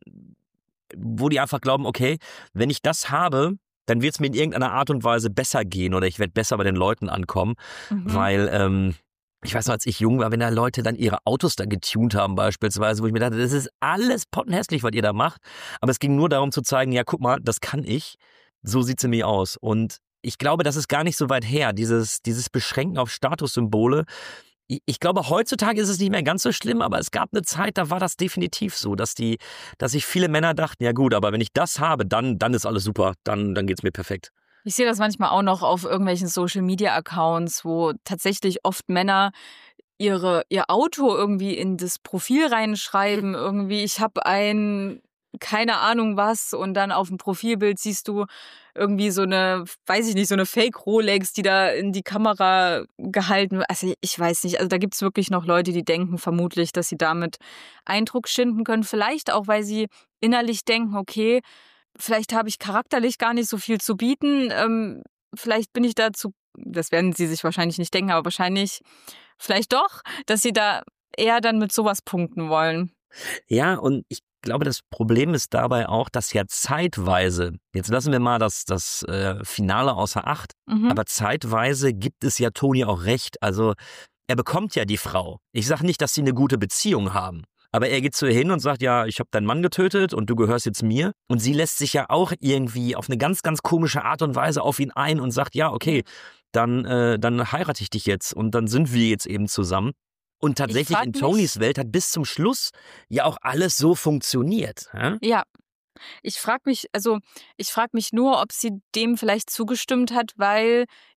F: wo die einfach glauben, okay, wenn ich das habe, dann wird's mir in irgendeiner Art und Weise besser gehen oder ich werde besser bei den Leuten ankommen,
G: Mhm.
F: weil ähm, ich weiß noch, als ich jung war, wenn da Leute dann ihre Autos da getunt haben beispielsweise, wo ich mir dachte, das ist alles pottenhässlich, was ihr da macht. Aber es ging nur darum zu zeigen, ja, guck mal, das kann ich. So sieht's nämlich aus. Und ich glaube, das ist gar nicht so weit her, dieses, dieses Beschränken auf Statussymbole. Ich, ich glaube, heutzutage ist es nicht mehr ganz so schlimm, aber es gab eine Zeit, da war das definitiv so, dass die, dass sich viele Männer dachten, ja gut, aber wenn ich das habe, dann, dann ist alles super, dann, dann geht's mir perfekt.
G: Ich sehe das manchmal auch noch auf irgendwelchen Social-Media-Accounts, wo tatsächlich oft Männer ihre, ihr Auto irgendwie in das Profil reinschreiben. Irgendwie, ich habe ein, keine Ahnung was, und dann auf dem Profilbild siehst du irgendwie so eine, weiß ich nicht, so eine Fake-Rolex, die da in die Kamera gehalten wird. Also ich weiß nicht, also da gibt es wirklich noch Leute, die denken vermutlich, dass sie damit Eindruck schinden können. Vielleicht auch, weil sie innerlich denken, okay, vielleicht habe ich charakterlich gar nicht so viel zu bieten. Ähm, vielleicht bin ich dazu, das werden sie sich wahrscheinlich nicht denken, aber wahrscheinlich vielleicht doch, dass sie da eher dann mit sowas punkten wollen.
F: Ja, und ich glaube, das Problem ist dabei auch, dass ja zeitweise, jetzt lassen wir mal das, das äh, Finale außer Acht,
G: Mhm.
F: aber zeitweise gibt es ja Toni auch recht. Also er bekommt ja die Frau. Ich sage nicht, dass sie eine gute Beziehung haben. Aber er geht zu ihr hin und sagt, ja, ich habe deinen Mann getötet und du gehörst jetzt mir. Und sie lässt sich ja auch irgendwie auf eine ganz, ganz komische Art und Weise auf ihn ein und sagt, ja, okay, dann, äh, dann heirate ich dich jetzt und dann sind wir jetzt eben zusammen. Und tatsächlich
G: frag
F: in
G: mich-
F: Tonys Welt hat bis zum Schluss ja auch alles so funktioniert. Ja?
G: Ja. Ich frage mich, also ich frage mich nur, ob sie dem vielleicht zugestimmt hat, weil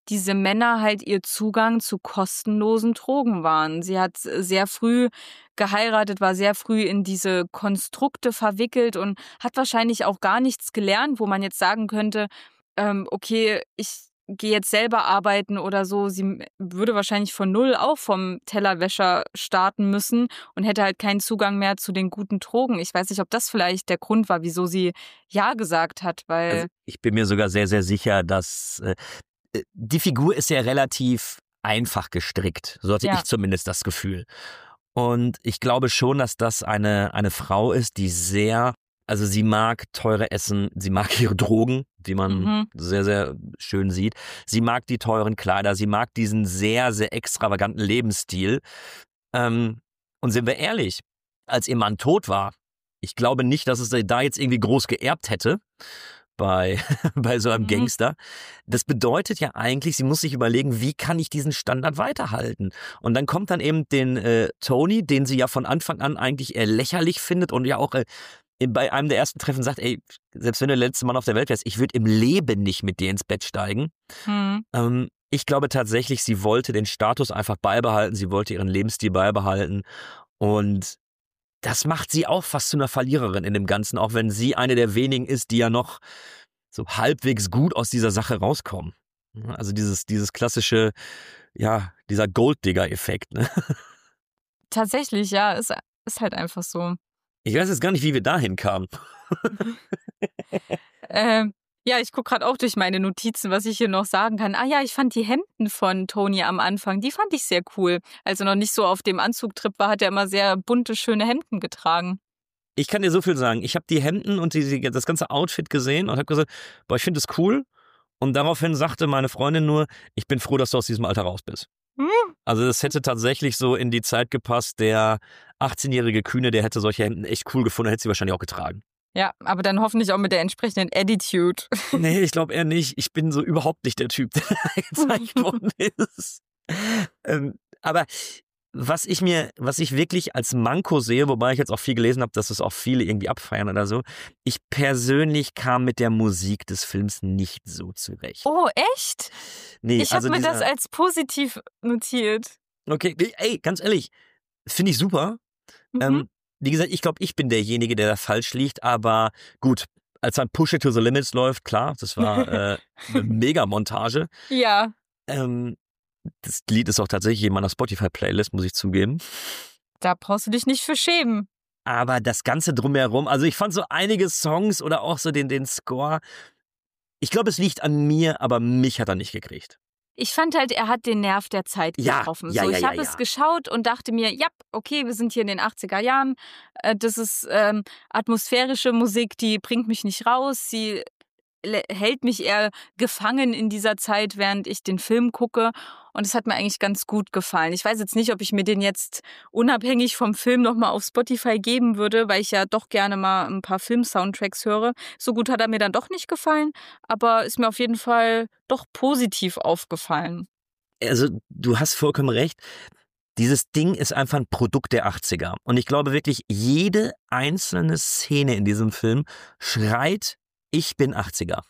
G: diese Männer halt ihr Zugang zu kostenlosen Drogen waren. Sie hat sehr früh geheiratet, war sehr früh in diese Konstrukte verwickelt und hat wahrscheinlich auch gar nichts gelernt, wo man jetzt sagen könnte, ähm, okay, ich gehe jetzt selber arbeiten oder so. Sie würde wahrscheinlich von null auch vom Tellerwäscher starten müssen und hätte halt keinen Zugang mehr zu den guten Drogen. Ich weiß nicht, ob das vielleicht der Grund war, wieso sie Ja gesagt hat, weil...
F: Also ich bin mir sogar sehr, sehr sicher, dass äh, die Figur ist ja relativ einfach gestrickt. So hatte
G: Ja.
F: ich zumindest das Gefühl. Und ich glaube schon, dass das eine, eine Frau ist, die sehr, also sie mag teure Essen, sie mag ihre Drogen, die man
G: Mhm.
F: sehr, sehr schön sieht. Sie mag die teuren Kleider, sie mag diesen sehr, sehr extravaganten Lebensstil. Ähm, und sind wir ehrlich, als ihr Mann tot war, ich glaube nicht, dass es da jetzt irgendwie groß geerbt hätte bei, bei so einem
G: Mhm.
F: Gangster. Das bedeutet ja eigentlich, sie muss sich überlegen, wie kann ich diesen Standard weiterhalten? Und dann kommt dann eben den äh, Tony, den sie ja von Anfang an eigentlich eher lächerlich findet und ja auch äh, bei einem der ersten Treffen sagt, ey, selbst wenn du der letzte Mann auf der Welt wärst, ich würde im Leben nicht mit dir ins Bett steigen.
G: Hm.
F: Ähm, ich glaube tatsächlich, sie wollte den Status einfach beibehalten, sie wollte ihren Lebensstil beibehalten und das macht sie auch fast zu einer Verliererin in dem Ganzen, auch wenn sie eine der wenigen ist, die ja noch so halbwegs gut aus dieser Sache rauskommen. Also dieses, dieses klassische, ja, dieser Golddigger-Effekt. Ne?
G: Tatsächlich, ja, ist, ist halt einfach so.
F: Ich weiß jetzt gar nicht, wie wir dahin kamen.
G: Ähm, ja, ich gucke gerade auch durch meine Notizen, was ich hier noch sagen kann. Ah ja, ich fand die Hemden von Tony am Anfang, die fand ich sehr cool. Als er noch nicht so auf dem Anzugtrip war, hat er immer sehr bunte, schöne Hemden getragen.
F: Ich kann dir so viel sagen. Ich habe die Hemden und die, das ganze Outfit gesehen und habe gesagt, boah, ich finde es cool. Und daraufhin sagte meine Freundin nur, ich bin froh, dass du aus diesem Alter raus bist.
G: Hm.
F: Also das hätte tatsächlich so in die Zeit gepasst. Der achtzehnjährige Kühne, der hätte solche Hemden echt cool gefunden, hätte sie wahrscheinlich auch getragen.
G: Ja, aber dann hoffentlich auch mit der entsprechenden Attitude.
F: Nee, ich glaube eher nicht. Ich bin so überhaupt nicht der Typ, der gezeigt worden ist. Ähm, aber was ich mir, was ich wirklich als Manko sehe, wobei ich jetzt auch viel gelesen habe, dass es auch viele irgendwie abfeiern oder so, ich persönlich kam mit der Musik des Films nicht so zurecht.
G: Oh, echt?
F: Nee,
G: Ich habe
F: also
G: mir
F: dieser,
G: das als positiv notiert.
F: Okay, ey, ganz ehrlich, finde ich super.
G: Mhm.
F: Ähm, wie gesagt, ich glaube, ich bin derjenige, der da falsch liegt, aber gut, als dann Push It to the Limits läuft, klar, das war äh, eine Mega-Montage.
G: Ja.
F: Ähm, das Lied ist auch tatsächlich in meiner Spotify-Playlist, muss ich zugeben.
G: Da brauchst du dich nicht für schämen.
F: Aber das Ganze drumherum, also ich fand so einige Songs oder auch so den, den Score, ich glaube, es liegt an mir, aber mich hat er nicht gekriegt.
G: Ich fand halt, er hat den Nerv der Zeit
F: Ja,
G: getroffen.
F: ja,
G: so,
F: ja,
G: ich
F: ja,
G: habe
F: ja.
G: es geschaut und dachte mir, ja, okay, wir sind hier in den achtziger Jahren. Äh, Das ist ähm, atmosphärische Musik, die bringt mich nicht raus. Sie le- hält mich eher gefangen in dieser Zeit, während ich den Film gucke. Und es hat mir eigentlich ganz gut gefallen. Ich weiß jetzt nicht, ob ich mir den jetzt unabhängig vom Film nochmal auf Spotify geben würde, weil ich ja doch gerne mal ein paar Film-Soundtracks höre. So gut hat er mir dann doch nicht gefallen, aber ist mir auf jeden Fall doch positiv aufgefallen.
F: Also du hast vollkommen recht. Dieses Ding ist einfach ein Produkt der achtziger. Und ich glaube wirklich, jede einzelne Szene in diesem Film schreit, ich bin achtziger.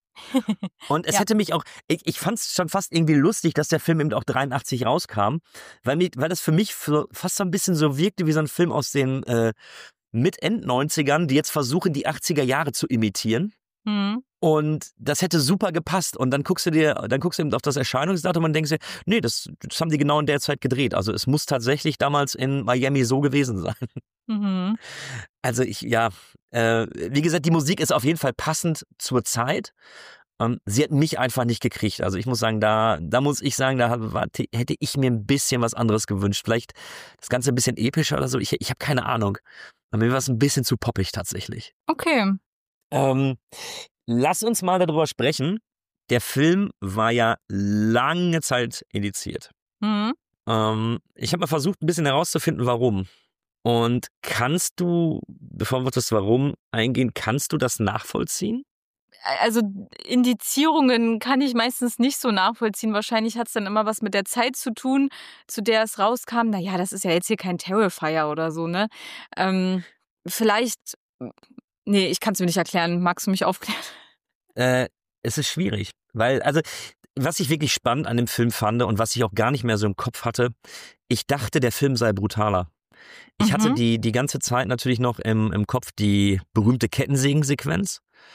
F: Und es
G: Ja.
F: hätte mich auch, ich, ich fand es schon fast irgendwie lustig, dass der Film eben auch dreiundachtzig rauskam, weil, mir, weil das für mich für, fast so ein bisschen so wirkte wie so ein Film aus den äh, Mit-End-neunzigern, die jetzt versuchen, die achtziger Jahre zu imitieren.
G: Hm.
F: Und das hätte super gepasst. Und dann guckst du dir, dann guckst du eben auf das Erscheinungsdatum und denkst dir, nee, das, das haben die genau in der Zeit gedreht. Also es muss tatsächlich damals in Miami so gewesen sein.
G: Mhm.
F: Also ich, ja, äh, wie gesagt, die Musik ist auf jeden Fall passend zur Zeit. Ähm, sie hat mich einfach nicht gekriegt. Also ich muss sagen, da, da muss ich sagen, da war, hätte ich mir ein bisschen was anderes gewünscht. Vielleicht das Ganze ein bisschen epischer oder so. Ich, ich habe keine Ahnung. Aber mir war es ein bisschen zu poppig tatsächlich.
G: Okay.
F: Ähm, lass uns mal darüber sprechen. Der Film war ja lange Zeit indiziert.
G: Mhm.
F: Ähm, ich habe mal versucht, ein bisschen herauszufinden, warum. Und kannst du, bevor wir auf das Warum eingehen, kannst du das nachvollziehen?
G: Also Indizierungen kann ich meistens nicht so nachvollziehen. Wahrscheinlich hat es dann immer was mit der Zeit zu tun, zu der es rauskam. Naja, das ist ja jetzt hier kein Terrifier oder so, ne? Ähm, vielleicht, nee, ich kann es mir nicht erklären. Magst du mich aufklären?
F: Äh, es ist schwierig, weil, also was ich wirklich spannend an dem Film fand und was ich auch gar nicht mehr so im Kopf hatte, ich dachte, der Film sei brutaler. Ich
G: Mhm.
F: hatte die, die ganze Zeit natürlich noch im, im Kopf die berühmte Kettensägensequenz,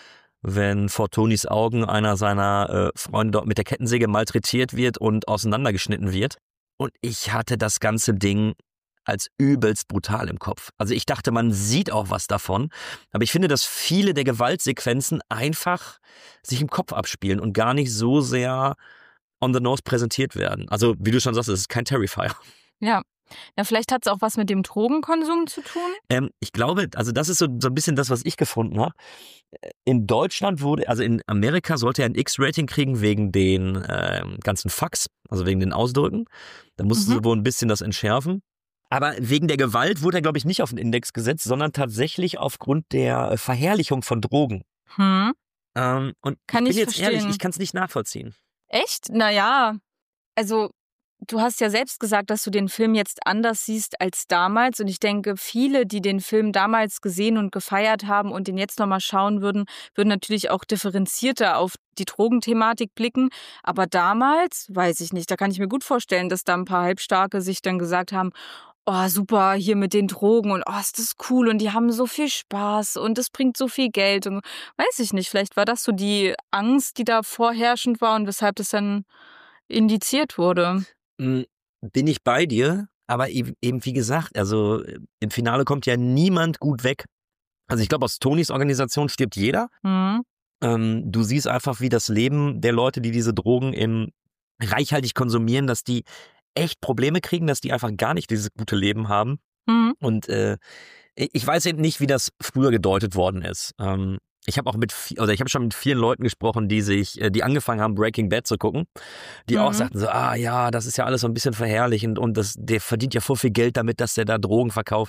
F: wenn vor Tonys Augen einer seiner äh, Freunde dort mit der Kettensäge malträtiert wird und auseinandergeschnitten wird. Und ich hatte das ganze Ding als übelst brutal im Kopf. Also ich dachte, man sieht auch was davon. Aber ich finde, dass viele der Gewaltsequenzen einfach sich im Kopf abspielen und gar nicht so sehr on the nose präsentiert werden. Also wie du schon sagst, es ist kein Terrifier.
G: Ja. Ja, vielleicht hat es auch was mit dem Drogenkonsum zu tun.
F: Ähm, ich glaube, also das ist so, so ein bisschen das, was ich gefunden habe. In Deutschland wurde, also in Amerika sollte er ein X-Rating kriegen wegen den äh, ganzen Fucks, also wegen den Ausdrücken. Da mussten
G: Mhm.
F: sie wohl ein bisschen das entschärfen. Aber wegen der Gewalt wurde er, glaube ich, nicht auf den Index gesetzt, sondern tatsächlich aufgrund der Verherrlichung von Drogen.
G: Hm.
F: Ähm, und
G: Kann
F: ich
G: ich
F: bin jetzt
G: verstehen.
F: ehrlich, ich kann es nicht nachvollziehen.
G: Echt? Naja, also du hast ja selbst gesagt, dass du den Film jetzt anders siehst als damals. Und ich denke, viele, die den Film damals gesehen und gefeiert haben und den jetzt nochmal schauen würden, würden natürlich auch differenzierter auf die Drogenthematik blicken. Aber damals, weiß ich nicht, da kann ich mir gut vorstellen, dass da ein paar Halbstarke sich dann gesagt haben, oh super, hier mit den Drogen und oh, ist das cool und die haben so viel Spaß und das bringt so viel Geld. Und weiß ich nicht, vielleicht war das so die Angst, die da vorherrschend war und weshalb das dann indiziert wurde.
F: Hm, Bin ich bei dir, aber eben, eben wie gesagt, also äh, im Finale kommt ja niemand gut weg. Also ich glaube, aus Tonys Organisation stirbt jeder.
G: Hm.
F: Ähm, du siehst einfach, wie das Leben der Leute, die diese Drogen im reichhaltig konsumieren, dass die echt Probleme kriegen, dass die einfach gar nicht dieses gute Leben haben.
G: Hm.
F: Und äh, ich weiß eben nicht, wie das früher gedeutet worden ist. Ähm, ich habe auch mit, vi- oder ich habe schon mit vielen Leuten gesprochen, die sich, äh, die angefangen haben, Breaking Bad zu gucken, die
G: Mhm.
F: auch sagten so, ah ja, das ist ja alles so ein bisschen verherrlichend und das, der verdient ja voll viel Geld damit, dass der da Drogen verkauft.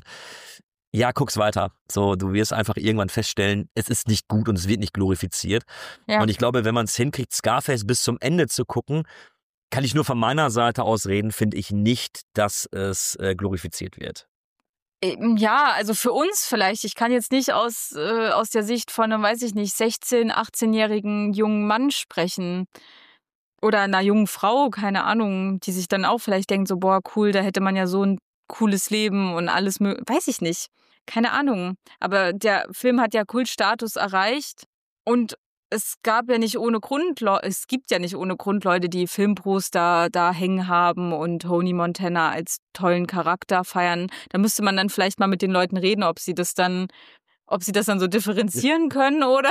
F: Ja, guck's weiter. So, du wirst einfach irgendwann feststellen, es ist nicht gut und es wird nicht glorifiziert.
G: Ja.
F: Und ich glaube, wenn man es hinkriegt, Scarface bis zum Ende zu gucken, kann ich nur von meiner Seite aus reden, finde ich nicht, dass es äh, glorifiziert wird.
G: Ähm, Ja, also für uns vielleicht. Ich kann jetzt nicht aus, äh, aus der Sicht von einem, weiß ich nicht, sechzehn-, achtzehnjährigen jungen Mann sprechen. Oder einer jungen Frau, keine Ahnung, die sich dann auch vielleicht denkt, so, boah, cool, da hätte man ja so ein cooles Leben und alles, mö- weiß ich nicht. Keine Ahnung. Aber der Film hat ja Kultstatus erreicht und es gab ja nicht ohne Grund, Leu- es gibt ja nicht ohne Grund Leute, die Filmposter da hängen haben und Tony Montana als tollen Charakter feiern. Da müsste man dann vielleicht mal mit den Leuten reden, ob sie das dann, ob sie das dann so differenzieren können, oder?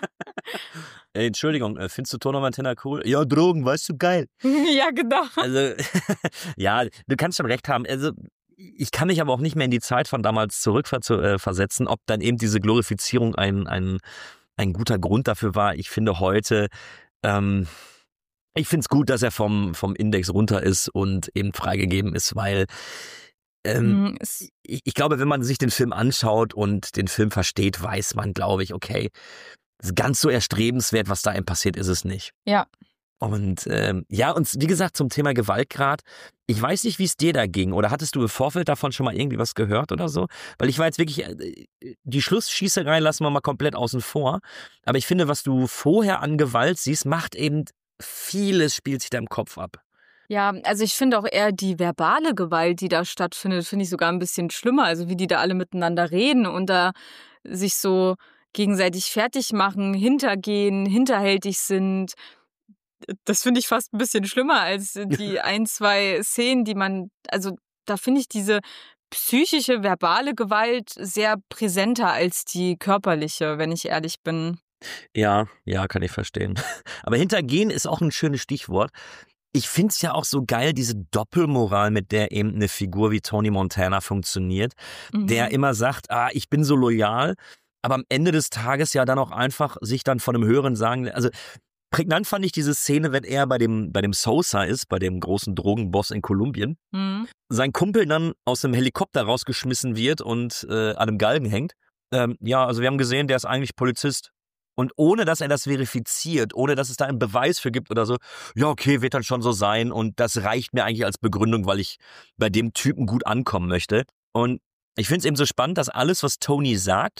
F: Ey, Entschuldigung, äh, findest du Tony Montana cool? Ja, Drogen, weißt du, geil.
G: Ja, genau.
F: Also, ja, du kannst schon recht haben. Also, ich kann mich aber auch nicht mehr in die Zeit von damals zurückversetzen, ob dann eben diese Glorifizierung ein, ein, ein guter Grund dafür war. Ich finde heute, ähm, ich finde es gut, dass er vom, vom Index runter ist und eben freigegeben ist, weil ähm,
G: Hm, es-
F: ich, ich glaube, wenn man sich den Film anschaut und den Film versteht, weiß man, glaube ich, okay, ganz so erstrebenswert, was da einem passiert, ist es nicht.
G: Ja.
F: Und ähm, ja, und wie gesagt, zum Thema Gewaltgrad, ich weiß nicht, wie es dir da ging. Oder hattest du im Vorfeld davon schon mal irgendwie was gehört oder so? Weil ich war jetzt wirklich, äh, die Schlussschießerei lassen wir mal komplett außen vor. Aber ich finde, was du vorher an Gewalt siehst, macht eben vieles, spielt sich da im Kopf ab.
G: Ja, also ich finde auch eher die verbale Gewalt, die da stattfindet, finde ich sogar ein bisschen schlimmer. Also wie die da alle miteinander reden und da sich so gegenseitig fertig machen, hintergehen, hinterhältig sind. Das finde ich fast ein bisschen schlimmer als die ein, zwei Szenen, die man, also da finde ich diese psychische, verbale Gewalt sehr präsenter als die körperliche, wenn ich ehrlich bin.
F: Ja, ja, kann ich verstehen. Aber hintergehen ist auch ein schönes Stichwort. Ich finde es ja auch so geil, diese Doppelmoral, mit der eben eine Figur wie Tony Montana funktioniert,
G: Mhm.
F: der immer sagt, ah, ich bin so loyal, aber am Ende des Tages ja dann auch einfach sich dann von einem Höheren sagen, also prägnant fand ich diese Szene, wenn er bei dem, bei dem Sosa ist, bei dem großen Drogenboss in Kolumbien,
G: Mhm.
F: sein Kumpel dann aus dem Helikopter rausgeschmissen wird und äh, an einem Galgen hängt. Ähm, ja, also wir haben gesehen, der ist eigentlich Polizist. Und ohne, dass er das verifiziert, ohne, dass es da einen Beweis für gibt oder so, ja, okay, wird dann schon so sein und das reicht mir eigentlich als Begründung, weil ich bei dem Typen gut ankommen möchte. Und ich finde es eben so spannend, dass alles, was Tony sagt,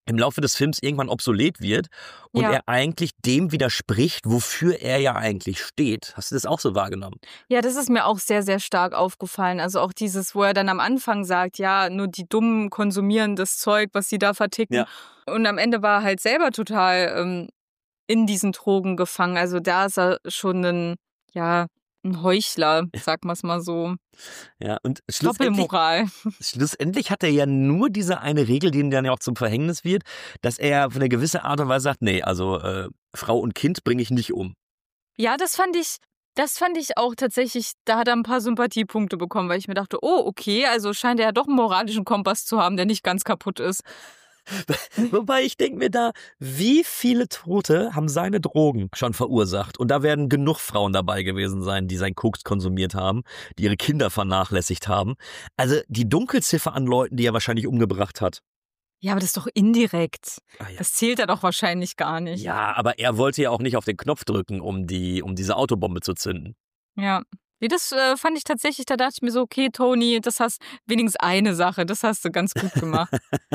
F: im Laufe des Films irgendwann obsolet wird und
G: Ja.
F: er eigentlich dem widerspricht, wofür er ja eigentlich steht. Hast du das auch so wahrgenommen?
G: Ja, das ist mir auch sehr, sehr stark aufgefallen. Also auch dieses, wo er dann am Anfang sagt, ja, nur die Dummen konsumieren das Zeug, was sie da verticken.
F: Ja.
G: Und am Ende war er halt selber total ähm, in diesen Drogen gefangen. Also da ist er schon ein, ja, ein Heuchler, sag mal's mal so.
F: Ja, und schlussendlich,
G: Doppelmoral.
F: schlussendlich hat er ja nur diese eine Regel, die ihm dann ja auch zum Verhängnis wird, dass er auf eine gewisse Art und Weise sagt, nee, also äh, Frau und Kind bringe ich nicht um.
G: Ja, das fand ich, das fand ich auch tatsächlich, da hat er ein paar Sympathiepunkte bekommen, weil ich mir dachte, oh, okay, also scheint er ja doch einen moralischen Kompass zu haben, der nicht ganz kaputt ist.
F: Wobei ich denke mir da, wie viele Tote haben seine Drogen schon verursacht? Und da werden genug Frauen dabei gewesen sein, die sein Koks konsumiert haben, die ihre Kinder vernachlässigt haben. Also die Dunkelziffer an Leuten, die er wahrscheinlich umgebracht hat.
G: Ja, aber das ist doch indirekt.
F: Ah, ja.
G: Das zählt er doch wahrscheinlich gar nicht.
F: Ja, aber er wollte ja auch nicht auf den Knopf drücken, um die, um diese Autobombe zu zünden.
G: Ja. Nee, das äh, fand ich tatsächlich, da dachte ich mir so, okay, Tony, das hast wenigstens eine Sache, das hast du ganz gut gemacht.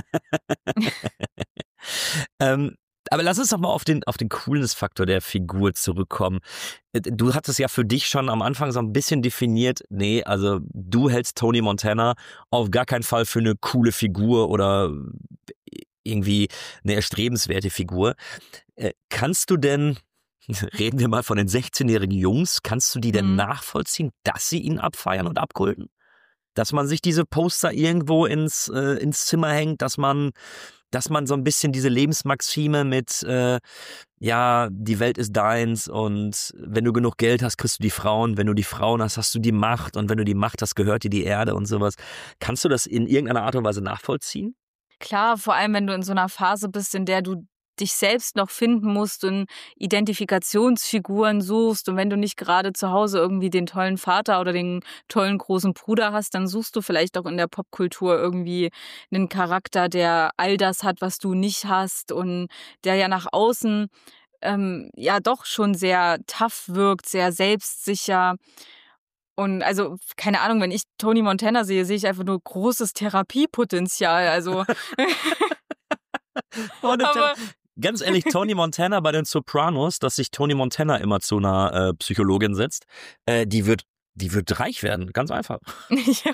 F: ähm, aber lass uns doch mal auf den, auf den Coolness-Faktor der Figur zurückkommen. Du hattest ja für dich schon am Anfang so ein bisschen definiert, nee, also du hältst Tony Montana auf gar keinen Fall für eine coole Figur oder irgendwie eine erstrebenswerte Figur. Äh, kannst du denn, reden wir mal von den sechzehnjährigen Jungs, kannst du die denn
G: Mhm.
F: nachvollziehen, dass sie ihn abfeiern und abkulten? Dass man sich diese Poster irgendwo ins, äh, ins Zimmer hängt, dass man, dass man so ein bisschen diese Lebensmaxime mit, äh, ja, die Welt ist deins und wenn du genug Geld hast, kriegst du die Frauen, wenn du die Frauen hast, hast du die Macht und wenn du die Macht hast, gehört dir die Erde und sowas. Kannst du das in irgendeiner Art und Weise nachvollziehen?
G: Klar, vor allem, wenn du in so einer Phase bist, in der du dich selbst noch finden musst und Identifikationsfiguren suchst und wenn du nicht gerade zu Hause irgendwie den tollen Vater oder den tollen großen Bruder hast, dann suchst du vielleicht auch in der Popkultur irgendwie einen Charakter, der all das hat, was du nicht hast und der ja nach außen ähm, ja doch schon sehr tough wirkt, sehr selbstsicher. Und also, keine Ahnung, wenn ich Tony Montana sehe, sehe ich einfach nur großes Therapiepotenzial. Also,
F: Und
G: aber
F: ganz ehrlich, Tony Montana bei den Sopranos, dass sich Tony Montana immer zu einer äh, Psychologin setzt, äh, die wird, die wird reich werden, ganz einfach.
G: ja.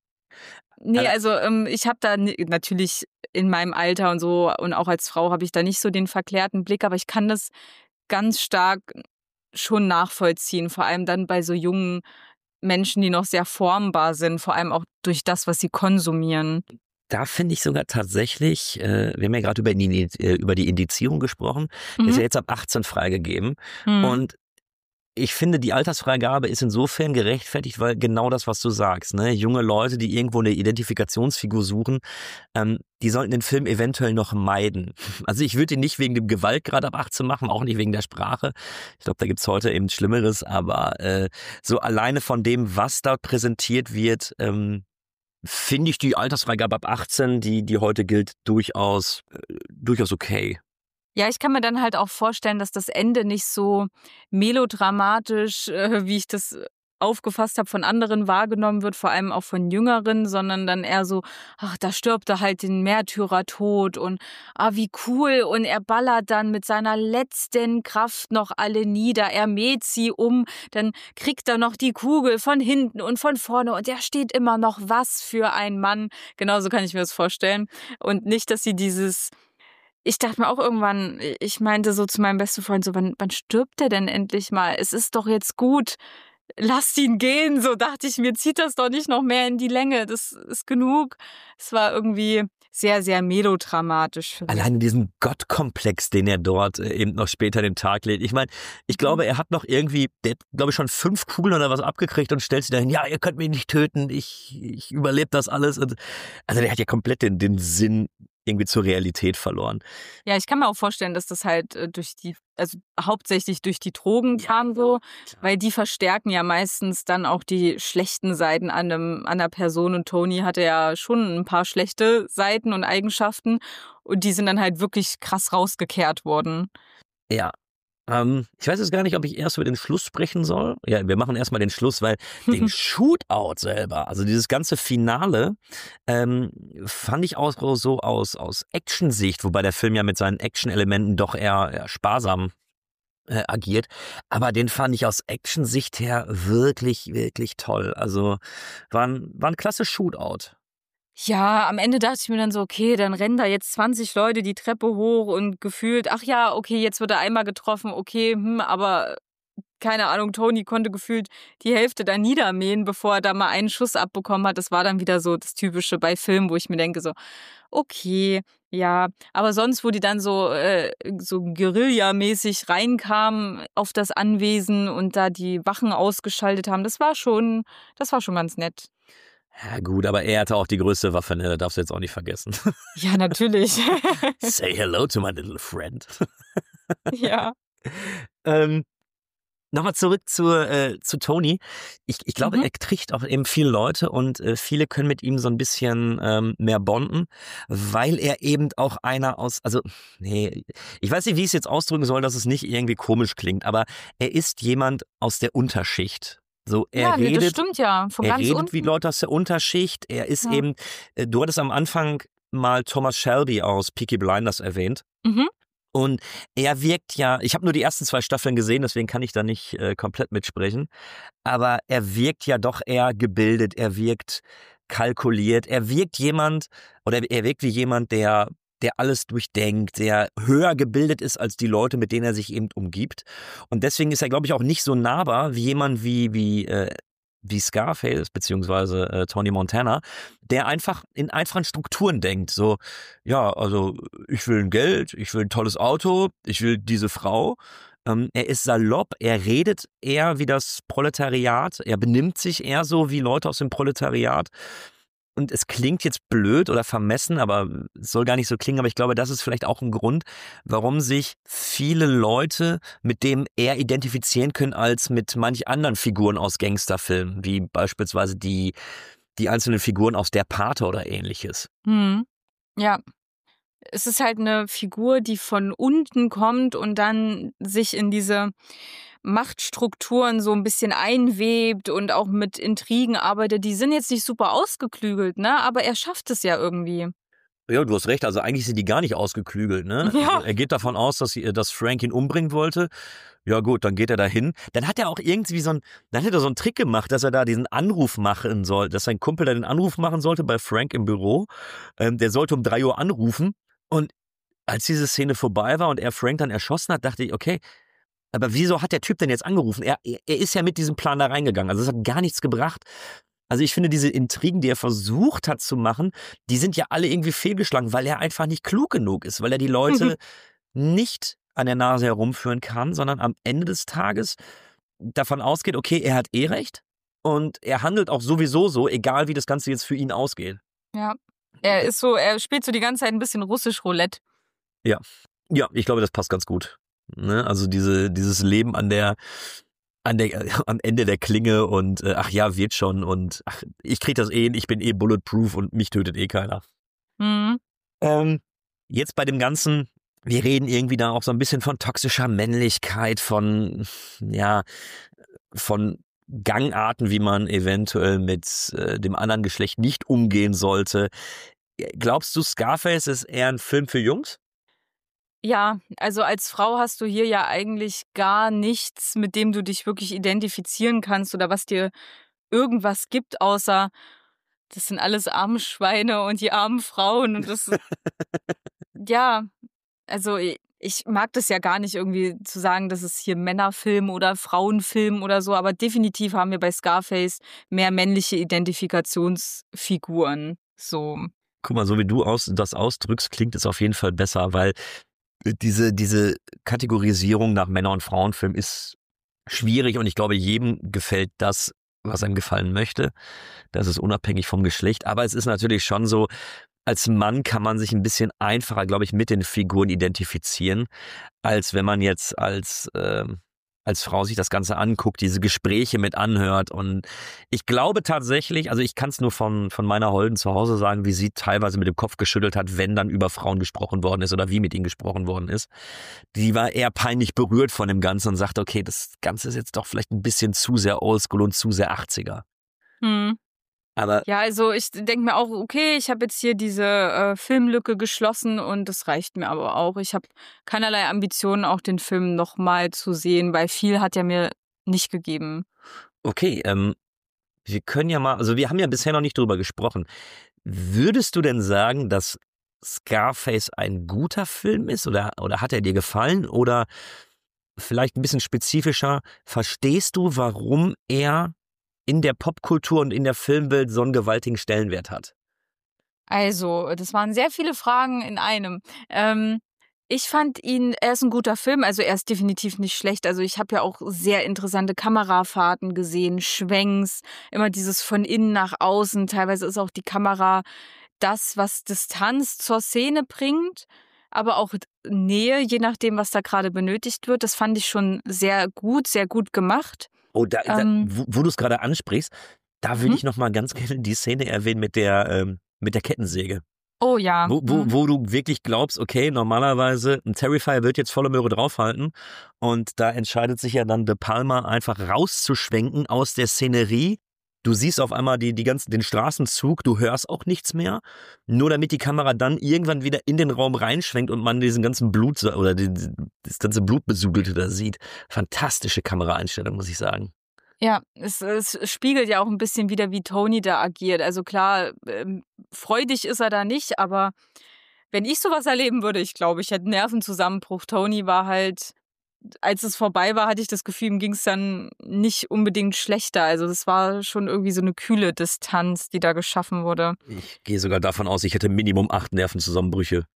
G: Nee, also ähm, ich habe da ni- natürlich in meinem Alter und so und auch als Frau habe ich da nicht so den verklärten Blick, aber ich kann das ganz stark schon nachvollziehen, vor allem dann bei so jungen Menschen, die noch sehr formbar sind, vor allem auch durch das, was sie konsumieren.
F: Da finde ich sogar tatsächlich, äh, wir haben ja gerade über die, äh, über die Indizierung gesprochen, mhm. ist ja jetzt ab achtzehn freigegeben
G: Mhm.
F: und ich finde, die Altersfreigabe ist insofern gerechtfertigt, weil genau das, was du sagst, ne, junge Leute, die irgendwo eine Identifikationsfigur suchen, ähm, die sollten den Film eventuell noch meiden. Also ich würde ihn nicht wegen dem Gewaltgrad ab achtzehn machen, auch nicht wegen der Sprache. Ich glaube, da gibt's heute eben Schlimmeres, aber äh, so alleine von dem, was da präsentiert wird, ähm, finde ich die Altersfreigabe ab achtzehn, die, die heute gilt, durchaus, äh, durchaus okay.
G: Ja, ich kann mir dann halt auch vorstellen, dass das Ende nicht so melodramatisch, äh, wie ich das aufgefasst habe, von anderen wahrgenommen wird, vor allem auch von Jüngeren, sondern dann eher so, ach, da stirbt er halt den Märtyrertod und ah, wie cool und er ballert dann mit seiner letzten Kraft noch alle nieder, er mäht sie um, dann kriegt er noch die Kugel von hinten und von vorne und er steht immer noch, was für ein Mann. Genauso kann ich mir das vorstellen und nicht, dass sie dieses Ich dachte mir auch irgendwann, ich meinte so zu meinem besten Freund so, wann, wann stirbt der denn endlich mal? Es ist doch jetzt gut, lasst ihn gehen. So dachte ich mir, zieht das doch nicht noch mehr in die Länge. Das ist genug. Es war irgendwie sehr, sehr melodramatisch für mich.
F: Allein diesen Gottkomplex, den er dort äh, eben noch später den Tag legt. Ich meine, ich glaube, er hat noch irgendwie, der hat, glaube ich, schon fünf Kugeln oder was abgekriegt und stellt sie dahin, ja, ihr könnt mich nicht töten, ich, ich überlebe das alles. Und, also der hat ja komplett den, den Sinn irgendwie zur Realität verloren.
G: Ja, ich kann mir auch vorstellen, dass das halt äh, durch die, also hauptsächlich durch die Drogen kam so, weil die verstärken ja meistens dann auch die schlechten Seiten an, einem, an einer Person und Tony hatte ja schon ein paar schlechte Seiten und Eigenschaften und die sind dann halt wirklich krass rausgekehrt worden.
F: Ja. Ähm, ich weiß jetzt gar nicht, ob ich erst über den Schluss sprechen soll. Ja, wir machen erstmal den Schluss, weil den Shootout selber, also dieses ganze Finale, ähm, fand ich auch so aus, aus Action-Sicht, wobei der Film ja mit seinen Action-Elementen doch eher, eher sparsam äh, agiert. Aber den fand ich aus Action-Sicht her wirklich, wirklich toll. Also war ein, war ein klasse Shootout.
G: Ja, am Ende dachte ich mir dann so, okay, dann rennen da jetzt zwanzig Leute die Treppe hoch und gefühlt, ach ja, okay, jetzt wird er einmal getroffen, okay, hm, aber keine Ahnung, Tony konnte gefühlt die Hälfte da niedermähen, bevor er da mal einen Schuss abbekommen hat. Das war dann wieder so das Typische bei Filmen, wo ich mir denke so, okay, ja, aber sonst, wo die dann so, äh, so Guerilla-mäßig reinkamen auf das Anwesen und da die Wachen ausgeschaltet haben, das war schon, das war schon ganz nett.
F: Ja gut, aber er hatte auch die größte Waffe, ne? Das darfst du jetzt auch nicht vergessen.
G: Ja, natürlich.
F: Say hello to my little friend.
G: Ja.
F: ähm, Nochmal zurück zu, äh, zu Tony. Ich, ich glaube,
G: Mhm.
F: er kriegt auch eben viele Leute und äh, viele können mit ihm so ein bisschen ähm, mehr bonden, weil er eben auch einer aus, also, nee, ich weiß nicht, wie ich es jetzt ausdrücken soll, dass es nicht irgendwie komisch klingt, aber er ist jemand aus der Unterschicht. So, er
G: Ja, nee, das
F: redet,
G: stimmt ja. Von
F: er
G: ganz
F: redet
G: unten.
F: wie Leute aus der Unterschicht. Er ist
G: Ja.
F: eben, äh, du hattest am Anfang mal Thomas Shelby aus Peaky Blinders erwähnt.
G: Mhm.
F: Und er wirkt ja, ich habe nur die ersten zwei Staffeln gesehen, deswegen kann ich da nicht äh, komplett mitsprechen. Aber er wirkt ja doch eher gebildet, er wirkt kalkuliert, er wirkt jemand, oder er wirkt wie jemand, der, der alles durchdenkt, der höher gebildet ist als die Leute, mit denen er sich eben umgibt. Und deswegen ist er, glaube ich, auch nicht so nahbar wie jemand wie, wie, äh, wie Scarface, beziehungsweise äh, Tony Montana, der einfach in einfachen Strukturen denkt. So, ja, also ich will ein Geld, ich will ein tolles Auto, ich will diese Frau. Ähm, er ist salopp, er redet eher wie das Proletariat, er benimmt sich eher so wie Leute aus dem Proletariat. Und es klingt jetzt blöd oder vermessen, aber es soll gar nicht so klingen, aber ich glaube, das ist vielleicht auch ein Grund, warum sich viele Leute mit dem eher identifizieren können als mit manch anderen Figuren aus Gangsterfilmen, wie beispielsweise die, die einzelnen Figuren aus Der Pate oder ähnliches.
G: Hm. Ja. Es ist halt eine Figur, die von unten kommt und dann sich in diese Machtstrukturen so ein bisschen einwebt und auch mit Intrigen arbeitet. Die sind jetzt nicht super ausgeklügelt, ne? Aber er schafft es ja irgendwie.
F: Ja, du hast recht, also eigentlich sind die gar nicht ausgeklügelt, ne?
G: Ja.
F: Also er geht davon aus, dass, sie, dass Frank ihn umbringen wollte. Ja gut, dann geht er dahin. Dann hat er auch irgendwie so ein, dann hat er so einen Trick gemacht, dass er da diesen Anruf machen soll, dass sein Kumpel da den Anruf machen sollte bei Frank im Büro. Ähm, der sollte um drei Uhr anrufen. Und als diese Szene vorbei war und er Frank dann erschossen hat, dachte ich, okay, aber wieso hat der Typ denn jetzt angerufen? Er, er ist ja mit diesem Plan da reingegangen. Also es hat gar nichts gebracht. Also ich finde, diese Intrigen, die er versucht hat zu machen, die sind ja alle irgendwie fehlgeschlagen, weil er einfach nicht klug genug ist, weil er die Leute nicht an der Nase herumführen kann, sondern am Ende des Tages davon ausgeht, okay, er hat eh recht und er handelt auch sowieso so, egal wie das Ganze jetzt für ihn ausgeht.
G: Ja. Er ist so, er spielt so die ganze Zeit ein bisschen russisch Roulette.
F: Ja, ja, ich glaube, das passt ganz gut. Ne? Also diese, dieses Leben an der, an der, am Ende der Klinge und äh, ach ja, wird schon und ach, ich krieg das eh, ich bin eh bulletproof und mich tötet eh keiner.
G: Mhm.
F: Ähm, jetzt bei dem Ganzen, wir reden irgendwie da auch so ein bisschen von toxischer Männlichkeit, von, ja, von Gangarten, wie man eventuell mit äh, dem anderen Geschlecht nicht umgehen sollte. Glaubst du, Scarface ist eher ein Film für Jungs?
G: Ja, also als Frau hast du hier ja eigentlich gar nichts, mit dem du dich wirklich identifizieren kannst oder was dir irgendwas gibt, außer das sind alles arme Schweine und die armen Frauen und das ja, also ich, ich mag das ja gar nicht irgendwie zu sagen, das ist hier Männerfilm oder Frauenfilm oder so, aber definitiv haben wir bei Scarface mehr männliche Identifikationsfiguren, so.
F: Guck mal, so wie du aus, das ausdrückst, klingt es auf jeden Fall besser, weil diese, diese Kategorisierung nach Männer- und Frauenfilm ist schwierig und ich glaube, jedem gefällt das, was einem gefallen möchte. Das ist unabhängig vom Geschlecht. Aber es ist natürlich schon so, als Mann kann man sich ein bisschen einfacher, glaube ich, mit den Figuren identifizieren, als wenn man jetzt als, äh, als Frau sich das Ganze anguckt, diese Gespräche mit anhört. Und ich glaube tatsächlich, also ich kann es nur von, von meiner Holden zu Hause sagen, wie sie teilweise mit dem Kopf geschüttelt hat, wenn dann über Frauen gesprochen worden ist oder wie mit ihnen gesprochen worden ist. Die war eher peinlich berührt von dem Ganzen und sagte, okay, das Ganze ist jetzt doch vielleicht ein bisschen zu sehr oldschool und zu sehr achtziger.
G: Hm.
F: Aber
G: ja, also ich denke mir auch, okay, ich habe jetzt hier diese äh, Filmlücke geschlossen und das reicht mir aber auch. Ich habe keinerlei Ambitionen, auch den Film nochmal zu sehen, weil viel hat er mir nicht gegeben.
F: okay, ähm, wir können ja mal, also wir haben ja bisher noch nicht drüber gesprochen. Würdest du denn sagen, dass Scarface ein guter Film ist oder, oder hat er dir gefallen? Oder vielleicht ein bisschen spezifischer, verstehst du, warum er in der Popkultur und in der Filmwelt so einen gewaltigen Stellenwert hat?
G: Also, das waren sehr viele Fragen in einem. Ähm, ich fand ihn, er ist ein guter Film, also er ist definitiv nicht schlecht. Also ich habe ja auch sehr interessante Kamerafahrten gesehen, Schwenks, immer dieses von innen nach außen. Teilweise ist auch die Kamera das, was Distanz zur Szene bringt, aber auch Nähe, je nachdem, was da gerade benötigt wird. Das fand ich schon sehr gut, sehr gut gemacht.
F: Oh, da,
G: Ähm,
F: da, wo, wo du es gerade ansprichst, da würde
G: hm?
F: ich noch mal ganz gerne die Szene erwähnen mit der, ähm, mit der Kettensäge.
G: Oh ja.
F: Wo, wo,
G: Hm.
F: wo du wirklich glaubst, okay, normalerweise ein Terrifier wird jetzt volle Möhre draufhalten und da entscheidet sich ja dann De Palma einfach rauszuschwenken aus der Szenerie. Du siehst auf einmal die, die ganzen, den Straßenzug, du hörst auch nichts mehr, nur damit die Kamera dann irgendwann wieder in den Raum reinschwenkt und man diesen ganzen Blut oder die, das ganze Blutbesudelte da sieht. Fantastische Kameraeinstellung, muss ich sagen.
G: Ja, es, es spiegelt ja auch ein bisschen wieder, wie Tony da agiert. Also klar, ähm, freudig ist er da nicht, aber wenn ich sowas erleben würde, ich glaube, ich hätte einen Nervenzusammenbruch. Tony war halt, als es vorbei war, hatte ich das Gefühl, ihm ging es dann nicht unbedingt schlechter. Also das war schon irgendwie so eine kühle Distanz, die da geschaffen wurde.
F: Ich gehe sogar davon aus, ich hätte Minimum acht Nervenzusammenbrüche.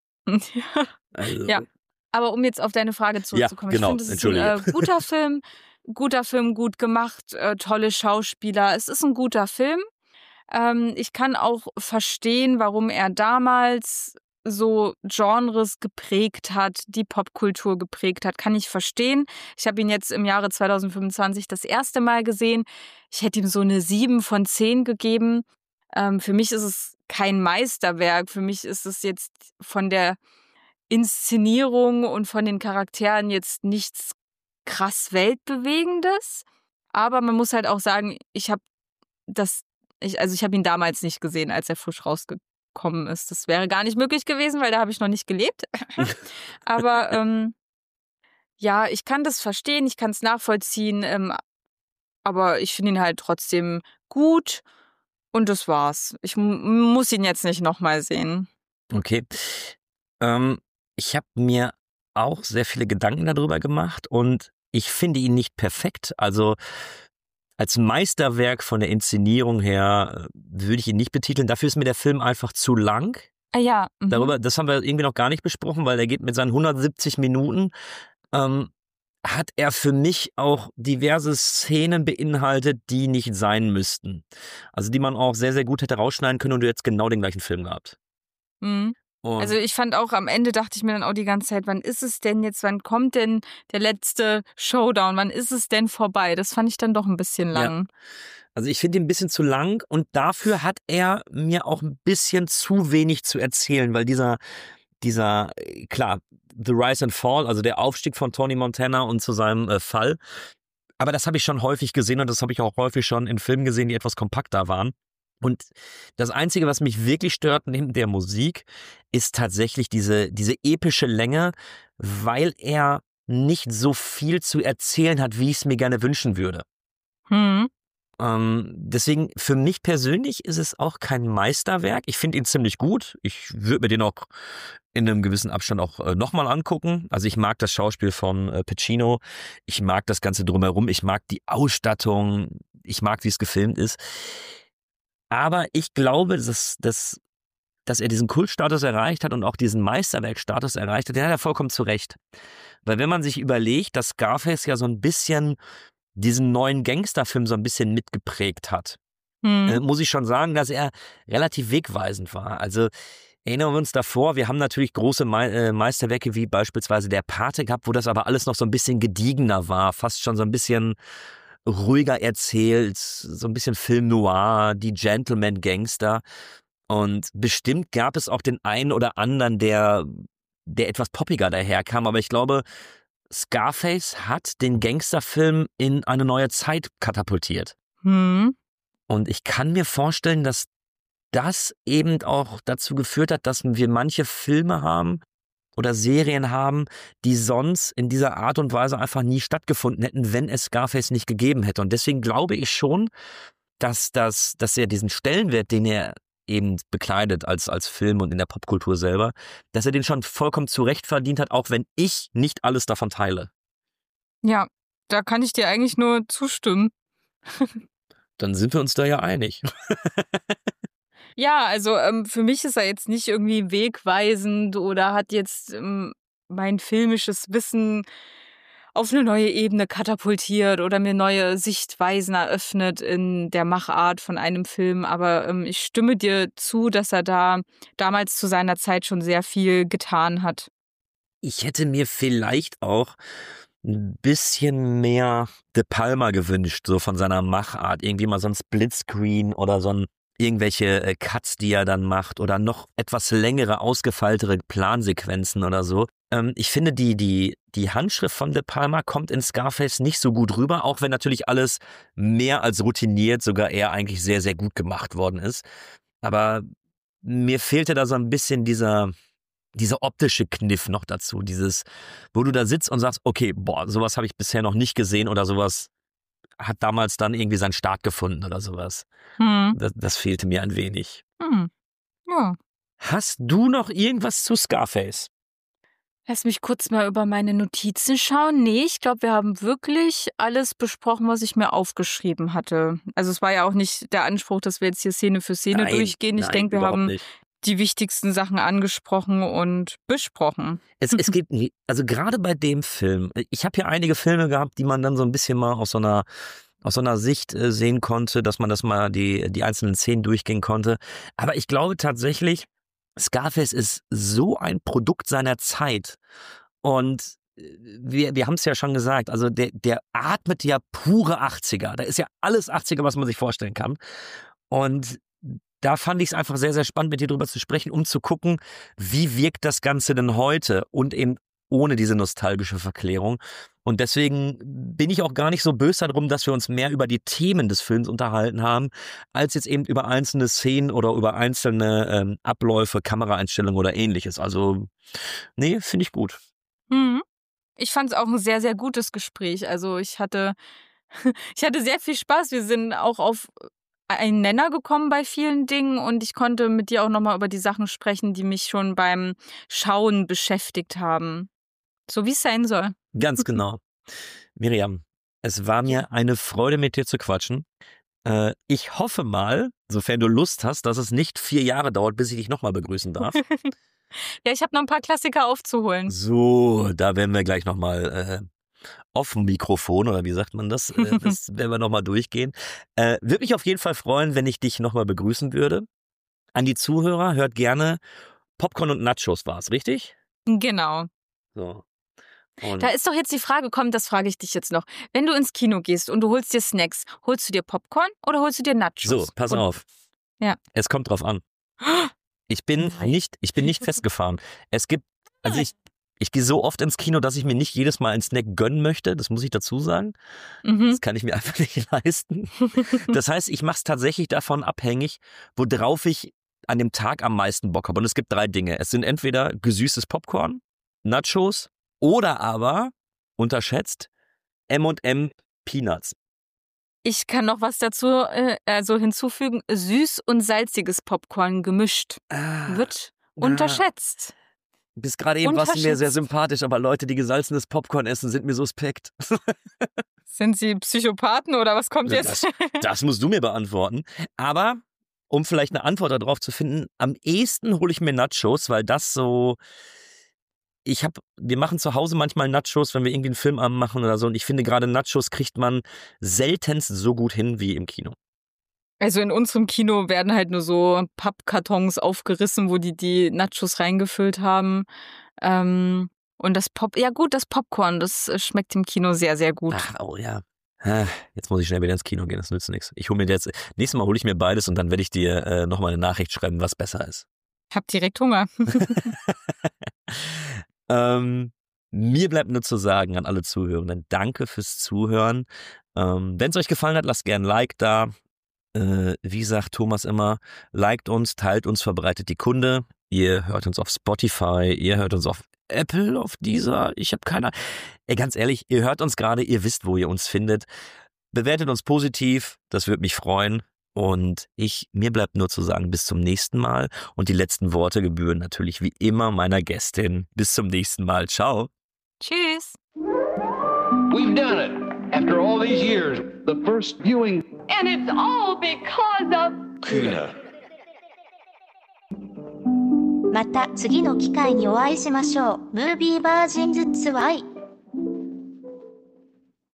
F: Also,
G: Ja, aber um jetzt auf deine Frage zurückzukommen,
F: Ja, genau,
G: ich finde, es ist ein äh, guter Film, guter Film, gut gemacht, äh, tolle Schauspieler. Es ist ein guter Film. Ähm, ich kann auch verstehen, warum er damals so Genres geprägt hat, die Popkultur geprägt hat, kann ich verstehen. Ich habe ihn jetzt im Jahre zwanzig fünfundzwanzig das erste Mal gesehen. Ich hätte ihm so eine sieben von zehn gegeben. Ähm, für mich ist es kein Meisterwerk. Für mich ist es jetzt von der Inszenierung und von den Charakteren jetzt nichts krass Weltbewegendes. Aber man muss halt auch sagen, ich habe das, ich, also ich habe ihn damals nicht gesehen, als er frisch rausgekommen ist. Das wäre gar nicht möglich gewesen, weil da habe ich noch nicht gelebt. Aber ähm, ja, ich kann das verstehen, ich kann es nachvollziehen, ähm, aber ich finde ihn halt trotzdem gut und das war's. Ich m- muss ihn jetzt nicht nochmal sehen.
F: Okay. Ähm, ich habe mir auch sehr viele Gedanken darüber gemacht und ich finde ihn nicht perfekt. Also als Meisterwerk von der Inszenierung her äh, würde ich ihn nicht betiteln. Dafür ist mir der Film einfach zu lang.
G: Ah ja. Mhm.
F: Darüber, das haben wir irgendwie noch gar nicht besprochen, weil der geht mit seinen hundertsiebzig Minuten. Ähm, hat er für mich auch diverse Szenen beinhaltet, die nicht sein müssten. Also die man auch sehr, sehr gut hätte rausschneiden können und du hättest genau den gleichen Film gehabt.
G: Mhm.
F: Und
G: Also ich fand auch am Ende, dachte ich mir dann auch die ganze Zeit, wann ist es denn jetzt, wann kommt denn der letzte Showdown, wann ist es denn vorbei? Das fand ich dann doch ein bisschen lang.
F: Also ich finde ihn ein bisschen zu lang und dafür hat er mir auch ein bisschen zu wenig zu erzählen, weil dieser, dieser, äh, klar, The Rise and Fall, also der Aufstieg von Tony Montana und zu seinem äh, Fall, aber das habe ich schon häufig gesehen und das habe ich auch häufig schon in Filmen gesehen, die etwas kompakter waren. Und das Einzige, was mich wirklich stört neben der Musik, ist tatsächlich diese, diese epische Länge, weil er nicht so viel zu erzählen hat, wie ich es mir gerne wünschen würde.
G: Hm.
F: Ähm, deswegen, für mich persönlich ist es auch kein Meisterwerk. Ich finde ihn ziemlich gut. Ich würde mir den auch in einem gewissen Abstand auch äh, nochmal angucken. Also ich mag das Schauspiel von äh, Pacino. Ich mag das Ganze drumherum. Ich mag die Ausstattung. Ich mag, wie es gefilmt ist. Aber ich glaube, dass, dass, dass er diesen Kultstatus erreicht hat und auch diesen Meisterwerkstatus erreicht hat, den hat er vollkommen zu Recht. Weil wenn man sich überlegt, dass Scarface ja so ein bisschen diesen neuen Gangsterfilm so ein bisschen mitgeprägt hat.
G: Hm.
F: äh, muss ich schon sagen, dass er relativ wegweisend war. Also erinnern wir uns davor, wir haben natürlich große Me äh, Meisterwerke wie beispielsweise Der Pate gehabt, wo das aber alles noch so ein bisschen gediegener war, fast schon so ein bisschen ruhiger erzählt, so ein bisschen Film Noir, die Gentleman-Gangster. Und bestimmt gab es auch den einen oder anderen, der, der etwas poppiger daherkam. Aber ich glaube, Scarface hat den Gangsterfilm in eine neue Zeit katapultiert.
G: Hm.
F: Und ich kann mir vorstellen, dass das eben auch dazu geführt hat, dass wir manche Filme haben oder Serien haben, die sonst in dieser Art und Weise einfach nie stattgefunden hätten, wenn es Scarface nicht gegeben hätte. Und deswegen glaube ich schon, dass, das, dass er diesen Stellenwert, den er eben bekleidet als, als Film und in der Popkultur selber, dass er den schon vollkommen zurecht verdient hat, auch wenn ich nicht alles davon teile.
G: Ja, da kann ich dir eigentlich nur zustimmen.
F: Dann sind wir uns da ja einig.
G: Ja, also ähm, für mich ist er jetzt nicht irgendwie wegweisend oder hat jetzt ähm, mein filmisches Wissen auf eine neue Ebene katapultiert oder mir neue Sichtweisen eröffnet in der Machart von einem Film. Aber ähm, ich stimme dir zu, dass er da damals zu seiner Zeit schon sehr viel getan hat.
F: Ich hätte mir vielleicht auch ein bisschen mehr De Palma gewünscht, so von seiner Machart. Irgendwie mal so ein Splitscreen oder so ein irgendwelche äh, Cuts, die er dann macht oder noch etwas längere, ausgefeiltere Plansequenzen oder so. Ähm, ich finde, die, die, die Handschrift von De Palma kommt in Scarface nicht so gut rüber, auch wenn natürlich alles mehr als routiniert, sogar eher eigentlich sehr, sehr gut gemacht worden ist. Aber mir fehlte da so ein bisschen dieser, dieser optische Kniff noch dazu. Dieses, wo du da sitzt und sagst, okay, boah, sowas habe ich bisher noch nicht gesehen oder sowas hat damals dann irgendwie seinen Start gefunden oder sowas.
G: Hm.
F: Das, das fehlte mir ein wenig.
G: Hm. Ja.
F: Hast du noch irgendwas zu Scarface?
G: Lass mich kurz mal über meine Notizen schauen. Nee, ich glaube, wir haben wirklich alles besprochen, was ich mir aufgeschrieben hatte. Also es war ja auch nicht der Anspruch, dass wir jetzt hier Szene für Szene
F: Nein,
G: durchgehen. Ich
F: nein,
G: denke, wir
F: überhaupt
G: haben
F: nicht.
G: die wichtigsten Sachen angesprochen und besprochen.
F: Es, es geht, nie- also gerade bei dem Film, ich habe ja einige Filme gehabt, die man dann so ein bisschen mal aus so einer, aus so einer Sicht äh, sehen konnte, dass man das mal die, die einzelnen Szenen durchgehen konnte. Aber ich glaube tatsächlich, Scarface ist so ein Produkt seiner Zeit. Und äh, wir, wir haben es ja schon gesagt, also der, der atmet ja pure achtziger. Da ist ja alles achtziger, was man sich vorstellen kann. Und da fand ich es einfach sehr, sehr spannend, mit dir drüber zu sprechen, um zu gucken, wie wirkt das Ganze denn heute und eben ohne diese nostalgische Verklärung. Und deswegen bin ich auch gar nicht so böse darum, dass wir uns mehr über die Themen des Films unterhalten haben, als jetzt eben über einzelne Szenen oder über einzelne ähm, Abläufe, Kameraeinstellungen oder ähnliches. Also, nee, finde ich gut.
G: Mhm. Ich fand es auch ein sehr, sehr gutes Gespräch. Also ich hatte, ich hatte sehr viel Spaß. Wir sind auch auf einen Nenner gekommen bei vielen Dingen und ich konnte mit dir auch nochmal über die Sachen sprechen, die mich schon beim Schauen beschäftigt haben. So wie es sein soll.
F: Ganz genau. Miriam, es war mir eine Freude, mit dir zu quatschen. Äh, ich hoffe mal, sofern du Lust hast, dass es nicht vier Jahre dauert, bis ich dich nochmal begrüßen darf.
G: Ja, ich habe noch ein paar Klassiker aufzuholen.
F: So, da werden wir gleich nochmal äh, auf dem Mikrofon, oder wie sagt man das? Äh, das werden wir nochmal durchgehen. Äh, würde mich auf jeden Fall freuen, wenn ich dich nochmal begrüßen würde. An die Zuhörer, hört gerne Popcorn und Nachos war es, richtig?
G: Genau.
F: So. Und
G: Da ist doch jetzt die Frage, komm, das frage ich dich jetzt noch. Wenn du ins Kino gehst und du holst dir Snacks, holst du dir Popcorn oder holst du dir Nachos?
F: so, pass
G: und,
F: auf.
G: Ja.
F: Es kommt drauf an. Ich bin nicht, ich bin nicht festgefahren. Es gibt, also ich, ich gehe so oft ins Kino, dass ich mir nicht jedes Mal einen Snack gönnen möchte. Das muss ich dazu sagen.
G: Mhm.
F: Das kann ich mir einfach nicht leisten. Das heißt, ich mache es tatsächlich davon abhängig, worauf ich an dem Tag am meisten Bock habe. Und es gibt drei Dinge. Es sind entweder gesüßtes Popcorn, Nachos oder aber, unterschätzt, M und M Peanuts.
G: Ich kann noch was dazu äh, also hinzufügen. Süß und salziges Popcorn gemischt
F: Ah,
G: wird
F: na,
G: unterschätzt.
F: Bis gerade eben warst du mir sehr
G: Unterschätzt.
F: sympathisch, aber Leute, die gesalzenes Popcorn essen, sind mir suspekt.
G: Sind sie Psychopathen oder was kommt jetzt?
F: Das, das musst du mir beantworten. Aber um vielleicht eine Antwort darauf zu finden, am ehesten hole ich mir Nachos, weil das so, ich habe, wir machen zu Hause manchmal Nachos, wenn wir irgendwie einen Filmabend machen oder so. Und ich finde gerade Nachos kriegt man seltenst so gut hin wie im Kino.
G: Also in unserem Kino werden halt nur so Pappkartons aufgerissen, wo die die Nachos reingefüllt haben. Ähm, und das Pop, ja gut, das Popcorn, das schmeckt im Kino sehr, sehr gut.
F: Ach, oh ja. Jetzt muss ich schnell wieder ins Kino gehen, das nützt nichts. Ich hole mir jetzt, nächstes Mal hole ich mir beides und dann werde ich dir äh, nochmal eine Nachricht schreiben, was besser ist.
G: Ich hab direkt Hunger.
F: ähm, mir bleibt nur zu sagen an alle Zuhörenden, danke fürs Zuhören. Ähm, wenn es euch gefallen hat, lasst gerne ein Like da. Äh, wie sagt Thomas immer, liked uns, teilt uns, verbreitet die Kunde. Ihr hört uns auf Spotify, ihr hört uns auf Apple, auf Deezer, ich habe keine Ahnung. Ey, ganz ehrlich, ihr hört uns gerade, ihr wisst, wo ihr uns findet. Bewertet uns positiv, das würde mich freuen. Und ich, mir bleibt nur zu sagen, bis zum nächsten Mal. Und die letzten Worte gebühren natürlich wie immer meiner Gästin. Bis zum nächsten Mal. Ciao.
G: Tschüss.
A: We've done it. After all these years, the first viewing.
B: And it's all because of...
A: Kuna.
H: また次の機会にお会いしましょう。ムービーバージンズツアイ。